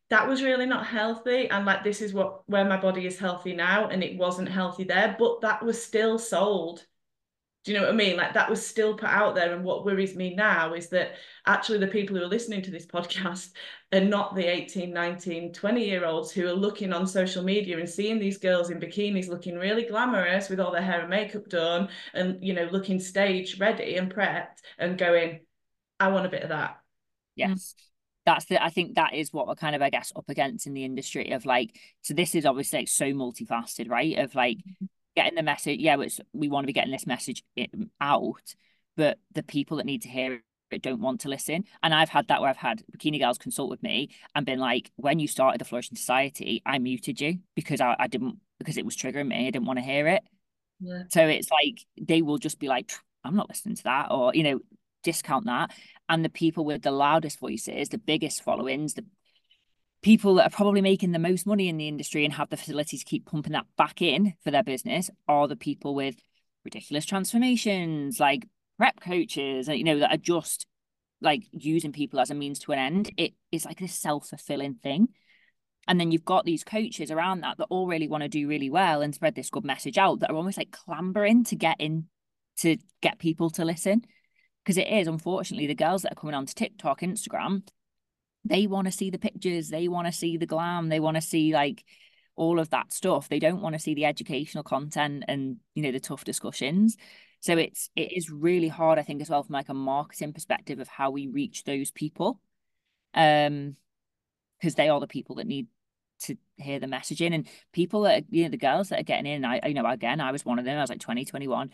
that was really not healthy, and like this is what where my body is healthy now, and it wasn't healthy there, but that was still sold. Do you know what I mean? Like that was still put out there. And what worries me now is that actually the people who are listening to this podcast are not the eighteen, nineteen, twenty year olds who are looking on social media and seeing these girls in bikinis looking really glamorous with all their hair and makeup done and, you know, looking stage ready and prepped and going, I want a bit of that. Yes. That's the, I think that is what we're kind of, I guess, up against in the industry of like, so this is obviously like so multifaceted, right? Of like getting the message. Yeah, it's, we want to be getting this message out, but the people that need to hear it don't want to listen. And I've had that where I've had bikini girls consult with me and been like, when you started the Flourishing Society, I muted you because I, I didn't, because it was triggering me. I didn't want to hear it. Yeah. So it's like, they will just be like, I'm not listening to that, or, you know, discount that. And the people with the loudest voices, the biggest followings, the people that are probably making the most money in the industry and have the facility to keep pumping that back in for their business are the people with ridiculous transformations, like prep coaches, you know, that are just like using people as a means to an end. It is like this self-fulfilling thing. And then you've got these coaches around that that all really want to do really well and spread this good message out that are almost like clambering to get in, to get people to listen. Because it is, unfortunately, the girls that are coming onto TikTok, Instagram, they want to see the pictures, they want to see the glam, they want to see like all of that stuff. They don't want to see the educational content and, you know, the tough discussions. So it's, it is really hard, I think, as well, from like a marketing perspective of how we reach those people. Um, because they are the people that need to hear the messaging, and people that, you know, the girls that are getting in, I, you know, again, I was one of them. I was like twenty, twenty-one.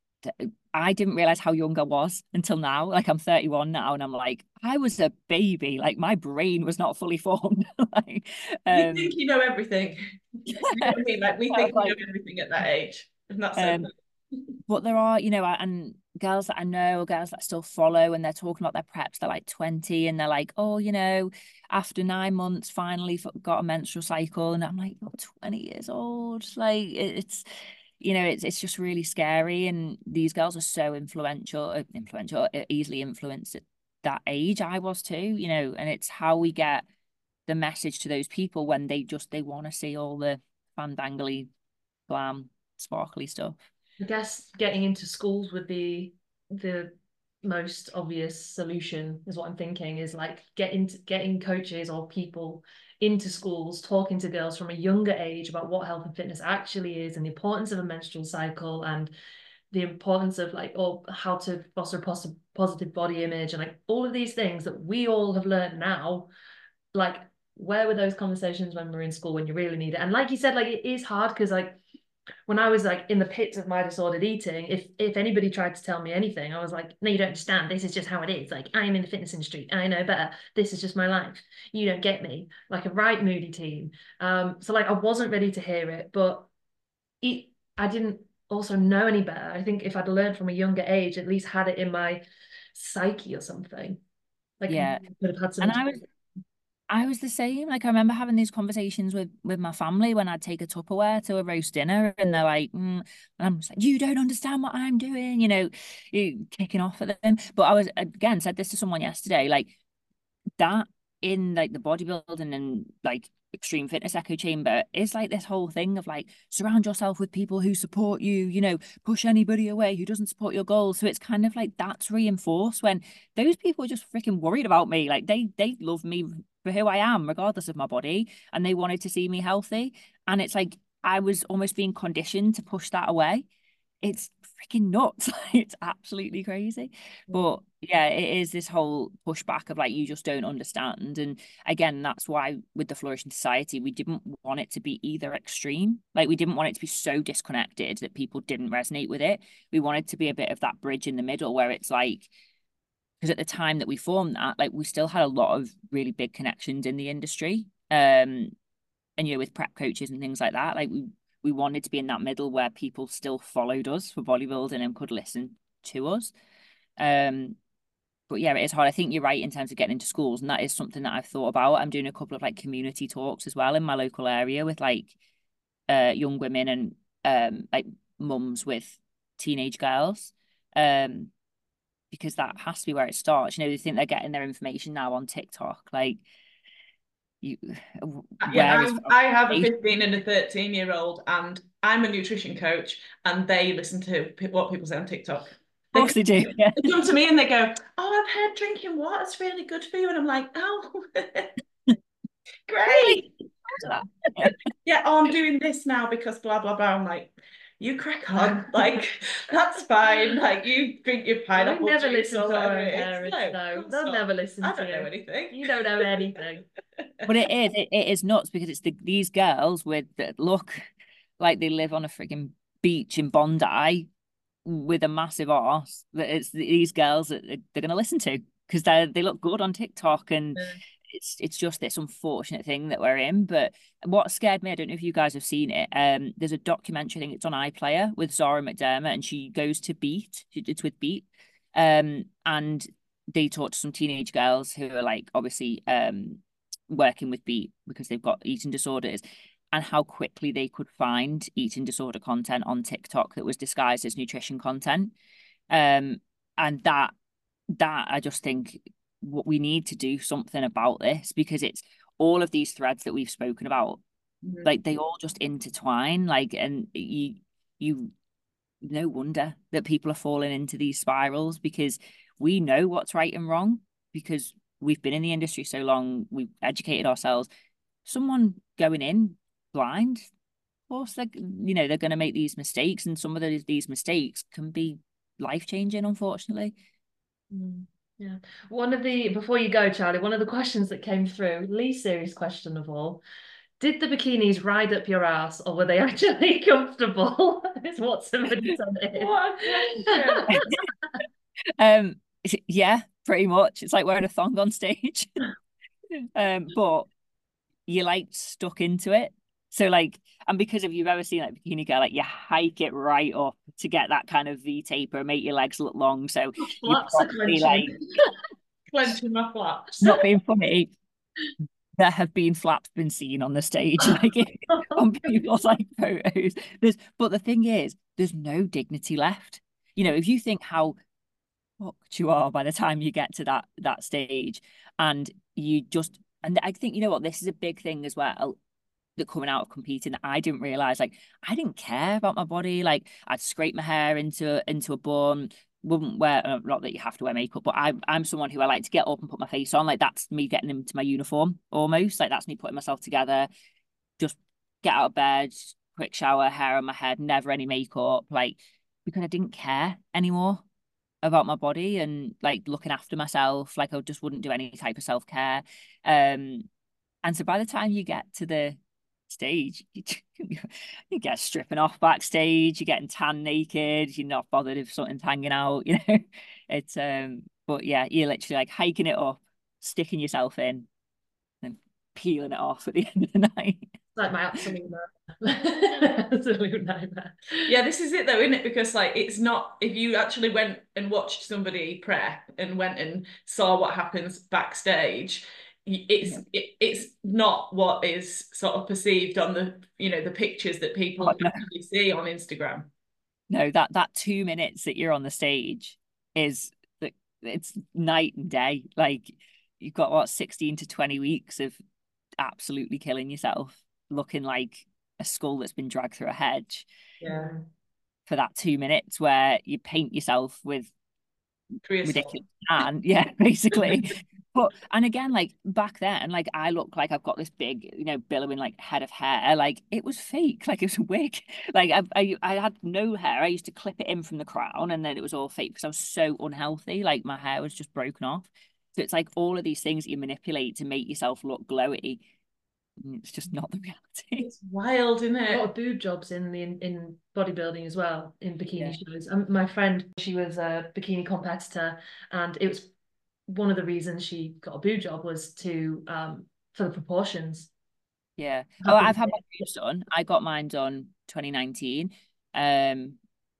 I didn't realize how young I was until now. Like I'm thirty-one now, and I'm like, I was a baby. Like my brain was not fully formed. like, You um, think you know everything. You know what I mean? Like we think we like, know everything at that age. And that's so um, but there are, you know, and girls that I know, girls that I still follow, and they're talking about their preps. They're like twenty, and they're like, oh, you know, after nine months, finally got a menstrual cycle, and I'm like, you're twenty years old. Like it's, you know, it's it's just really scary. And these girls are so influential, uh, influential, uh, easily influenced at that age. I was too, you know, and it's how we get the message to those people when they just they want to see all the fandangly, glam, sparkly stuff. I guess getting into schools would be the most obvious solution, is what I'm thinking, is like getting getting coaches or people into schools, talking to girls from a younger age about what health and fitness actually is and the importance of a menstrual cycle and the importance of like, or how to foster a positive positive body image and like all of these things that we all have learned now. Like, where were those conversations when we were in school when you really need it? And like you said, like it is hard because like when I was like in the pits of my disordered eating, if if anybody tried to tell me anything, I was like, no, you don't understand. This is just how it is. Like I'm in the fitness industry. I know better. This is just my life. You don't get me. Like a right moody teen. Um, so like I wasn't ready to hear it, but it, I didn't also know any better. I think if I'd learned from a younger age, at least had it in my psyche or something. Like Yeah. I could have had And something I to was I was the same. Like I remember having these conversations with with my family when I'd take a Tupperware to a roast dinner, and they're like, mm, and I'm just like, you don't understand what I'm doing, you know, you kicking off at them. But I was again said this to someone yesterday, like that in like the bodybuilding and like extreme fitness echo chamber is like this whole thing of like surround yourself with people who support you, you know, push anybody away who doesn't support your goals. So it's kind of like that's reinforced when those people are just freaking worried about me. Like they they love me for who I am, regardless of my body, and they wanted to see me healthy. And it's like I was almost being conditioned to push that away. It's freaking nuts. It's absolutely crazy. But yeah, it is this whole pushback of like you just don't understand. And again, that's why with the Flourishing Society, we didn't want it to be either extreme. Like we didn't want it to be so disconnected that people didn't resonate with it. We wanted to be a bit of that bridge in the middle where it's like, because at the time that we formed that, like we still had a lot of really big connections in the industry. Um, and you know, with prep coaches and things like that, like we we wanted to be in that middle where people still followed us for bodybuilding and could listen to us. Um, but yeah, it is hard. I think you're right in terms of getting into schools, and that is something that I've thought about. I'm doing a couple of like community talks as well in my local area with like uh young women and um like mums with teenage girls. Um, because that has to be where it starts. You know, they think they're getting their information now on TikTok. Like you Yeah, where is I, I have a fifteen and a thirteen year old, and I'm a nutrition coach, and they listen to what people say on TikTok. Of They course they do. Yeah. They come to me and they go, "Oh, I've heard drinking water's really good for you," and I'm like, "Oh, Really? great." Yeah. Yeah, oh, I'm doing this now because blah blah blah. I'm like, you crack on, like that's fine. Like you drink your I pineapple never juice listen or to our whatever own it is. parents, No, though. of course They'll not. never listen I to don't know you. anything. You don't know anything. But it is, it, it is nuts because it's the, these girls with that look like they live on a freaking beach in Bondi with a massive arse. That it's these girls that they're going to listen to because they they look good on TikTok, and Yeah. it's it's just this unfortunate thing that we're in. But what scared me, I don't know if you guys have seen it. Um, there's a documentary, I think it's on iPlayer with Zara McDermott, and she goes to Beat. It's with Beat, um, and they talk to some teenage girls who are like obviously um working with Beat because they've got eating disorders, and how quickly they could find eating disorder content on TikTok that was disguised as nutrition content. Um, and that that I just think what we need to do something about this, because it's all of these threads that we've spoken about, Mhm. like they all just intertwine, like, and you you no wonder that people are falling into these spirals, because we know what's right and wrong because we've been in the industry so long, we've educated ourselves. Someone going in blind, of course, they're, you know, they're going to make these mistakes, and some of those, these mistakes can be life-changing, unfortunately. Mm, yeah. One of the, before you go, Charlie, one of the questions that came through, least serious question of all, did the bikinis ride up your ass or were they actually comfortable? Is what somebody said. What a question. um, yeah, pretty much. It's like wearing a thong on stage. um, but you're like stuck into it. So like, and because if you've ever seen like bikini girl, like you hike it right up to get that kind of V taper, make your legs look long. So you're Flaps are probably like, clenching. Clenching my flaps. not being funny, there have been flaps been seen on the stage, like on people's like photos. There's, but the thing is, there's no dignity left. You know, if you think how fucked you are by the time you get to that that stage, and you just, and I think, you know what, this is a big thing as well, that coming out of competing, that I didn't realize, like I didn't care about my body. Like I'd scrape my hair into into a bun, wouldn't wear, uh, not that you have to wear makeup, but I, I'm someone who I like to get up and put my face on. Like that's me getting into my uniform almost. Like that's me putting myself together. Just get out of bed, quick shower, hair on my head, never any makeup. Like because I didn't care anymore about my body and like looking after myself. Like I just wouldn't do any type of self care. Um, and so by the time you get to the stage, you, you get stripping off backstage, you're getting tan naked, you're not bothered if something's hanging out, you know. It's um, but yeah, you're literally like hiking it up, sticking yourself in, and peeling it off at the end of the night. It's like my absolute nightmare. Absolute nightmare. Yeah, this is it though, isn't it? Because like it's not, if you actually went and watched somebody prep and went and saw what happens backstage, it's Yeah. it, it's not what is sort of perceived on the, you know, the pictures that people Oh, no. actually see on Instagram. No, that that two minutes that you're on the stage is the, it's night and day. Like you've got what, sixteen to twenty weeks of absolutely killing yourself, looking like a skull that's been dragged through a hedge. Yeah. For that two minutes where you paint yourself with ridiculous tan, yeah, basically. But and again, like back then, like I look like I've got this big, you know, billowing like head of hair. Like it was fake, like it was a wig. Like I, I, I had no hair. I used to clip it in from the crown, and then it was all fake because I was so unhealthy. Like my hair was just broken off. So it's like all of these things that you manipulate to make yourself look glowy. It's just not the reality. It's wild, isn't A lot it? of boob jobs in the in, in bodybuilding as well, in bikini Yeah. shows. Um, my friend, she was a bikini competitor, and it was one of the reasons she got a boob job was to um for the proportions. Yeah. Oh, Have I've them- had my boobs done. I got mine done twenty nineteen. Um,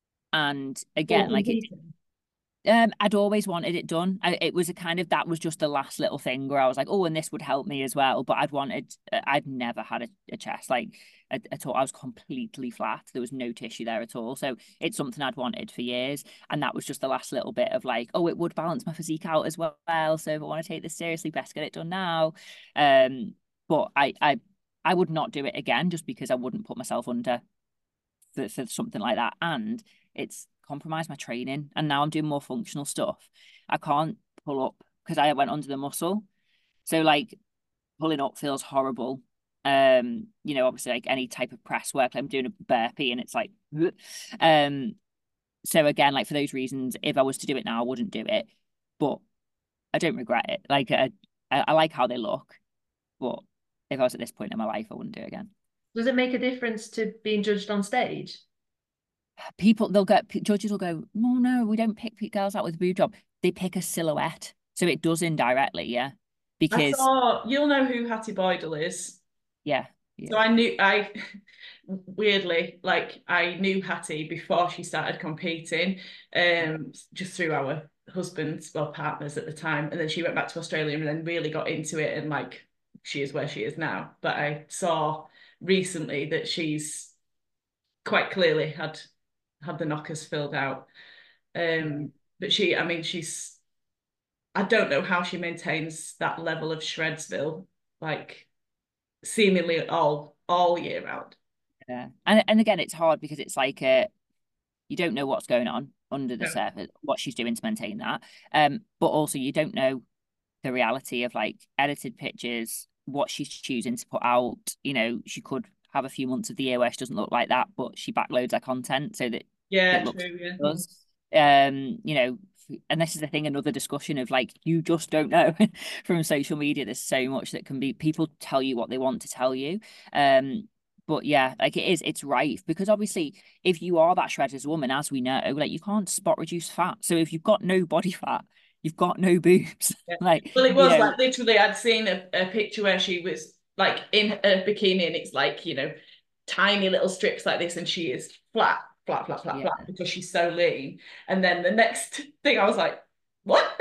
and again, like it, competing. um, I'd always wanted it done. I, it was a kind of, that was just the last little thing where I was like, oh, and this would help me as well. But I'd wanted, uh, I'd never had a, a chest like at, at all. I was completely flat. There was no tissue there at all. So it's something I'd wanted for years. And that was just the last little bit of like, oh, it would balance my physique out as well. So if I want to take this seriously, best get it done now. Um, but I I I would not do it again just because I wouldn't put myself under for, for something like that. And it's compromised my training. And now I'm doing more functional stuff. I can't pull up because I went under the muscle. So like pulling up feels horrible. Um, you know, obviously like any type of press work, like I'm doing a burpee and it's like, um, so again, like for those reasons, if I was to do it now, I wouldn't do it. But I don't regret it. Like I, I like how they look, but if I was at this point in my life, I wouldn't do it again. Does it make a difference to being judged on stage? People, they'll get judges will go, no, no, we don't pick girls out with a boob job. They pick a silhouette, so it does indirectly, yeah. Because I saw, you'll know who Hattie Boydell is. yeah, yeah. So I knew I weirdly like I knew Hattie before she started competing, um, just through our husbands, well, partners at the time, and then she went back to Australia and then really got into it, and like she is where she is now. But I saw recently that she's quite clearly had had the knockers filled out. Um, but she, I mean, she's, I don't know how she maintains that level of Shredsville, like seemingly all all year round. Yeah. And and again, it's hard because it's like uh you don't know what's going on under the No. surface, what she's doing to maintain that. Um, but also you don't know the reality of like edited pictures, what she's choosing to put out. You know, she could have a few months of the year where she doesn't look like that, but she backloads her content so that Yeah, it looks true, yeah. does. Um, you know, and this is the thing, another discussion of like you just don't know from social media. There's so much that can be people tell you what they want to tell you. Um, but yeah, like it is, it's rife because obviously if you are that shredded woman, as we know, like you can't spot reduce fat. So if you've got no body fat, you've got no boobs. Yeah. Like, Well, it you was know, like literally I'd seen a, a picture where she was like in a bikini and it's like, you know, tiny little strips like this and she is flat, flat, flat, flat, yeah. flat because she's so lean. And then the next thing I was like, what?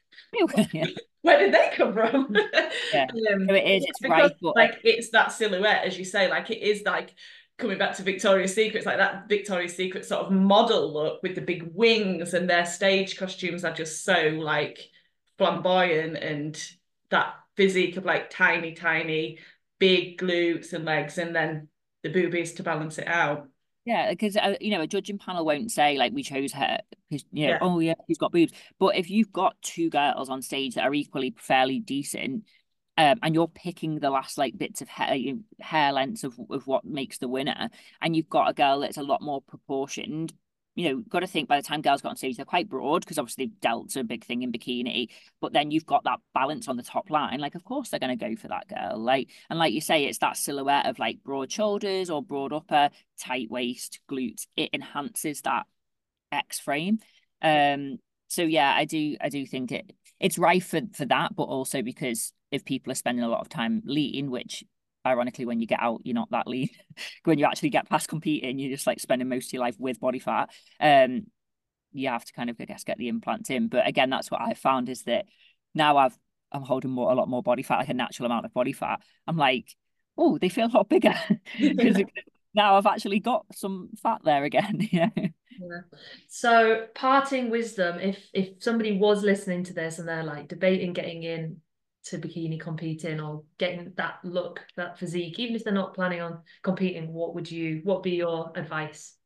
yeah. Where did they come from? Yeah. um, So it is, it's because right, but like it's that silhouette, as you say, like it is like coming back to Victoria's Secrets, like that Victoria's Secret sort of model look with the big wings, and their stage costumes are just so like flamboyant, and that physique of like tiny, tiny, big glutes and legs, and then the boobies to balance it out. yeah, because uh, you know, a judging panel won't say like we chose her because you know, Yeah. oh yeah, she's got boobs. But if you've got two girls on stage that are equally fairly decent, um, and you're picking the last like bits of hair hair lengths of of what makes the winner, and you've got a girl that's a lot more proportioned, you know, got to think by the time girls got on stage, they're quite broad because obviously delts are a big thing in bikini. But then you've got that balance on the top line. Like, of course, they're going to go for that girl. Like, and like you say, it's that silhouette of like broad shoulders or broad upper, tight waist, glutes. It enhances that X frame. Um, so yeah, I do, I do think it it's rife for for that, but also because if people are spending a lot of time lean, which ironically, when you get out, you're not that lean. When you actually get past competing, you're just like spending most of your life with body fat. Um, you have to kind of, I guess, get the implants in. But again, that's what I found is that now I've I'm holding more a lot more body fat, like a natural amount of body fat. I'm like, oh, they feel a lot bigger because now I've actually got some fat there again. Yeah. Yeah. So parting wisdom, if if somebody was listening to this and they're like debating getting in to bikini competing or getting that look, that physique, even if they're not planning on competing, what would you, what would be your advice?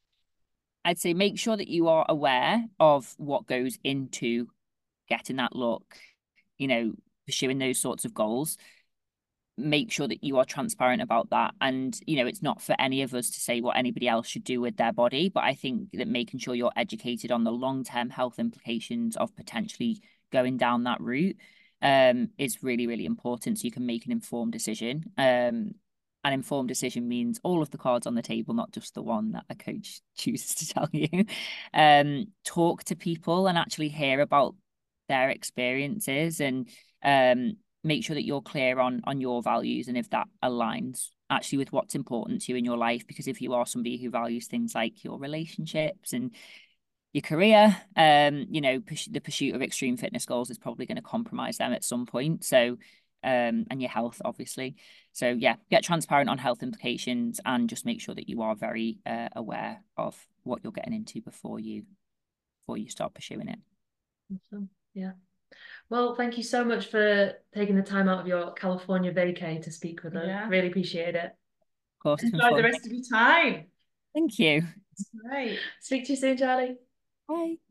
I'd say make sure that you are aware of what goes into getting that look, you know, pursuing those sorts of goals. Make sure that you are transparent about that. And, you know, it's not for any of us to say what anybody else should do with their body, but I think that making sure you're educated on the long-term health implications of potentially going down that route um, is really, really important so you can make an informed decision. Um, an informed decision means all of the cards on the table, not just the one that a coach chooses to tell you. Um, talk to people and actually hear about their experiences and um, make sure that you're clear on on your values and if that aligns actually with what's important to you in your life. Because if you are somebody who values things like your relationships and your career, um, you know, the pursuit of extreme fitness goals is probably going to compromise them at some point. So um, and your health, obviously. So yeah, get transparent on health implications and just make sure that you are very uh, aware of what you're getting into before you before you start pursuing it. Awesome. Yeah. Well, thank you so much for taking the time out of your California vacay to speak with us. Yeah. Really appreciate it. Of course, it's been Enjoy the fun. rest of your time. Thank you. Right. Speak to you soon, Charlie. Bye.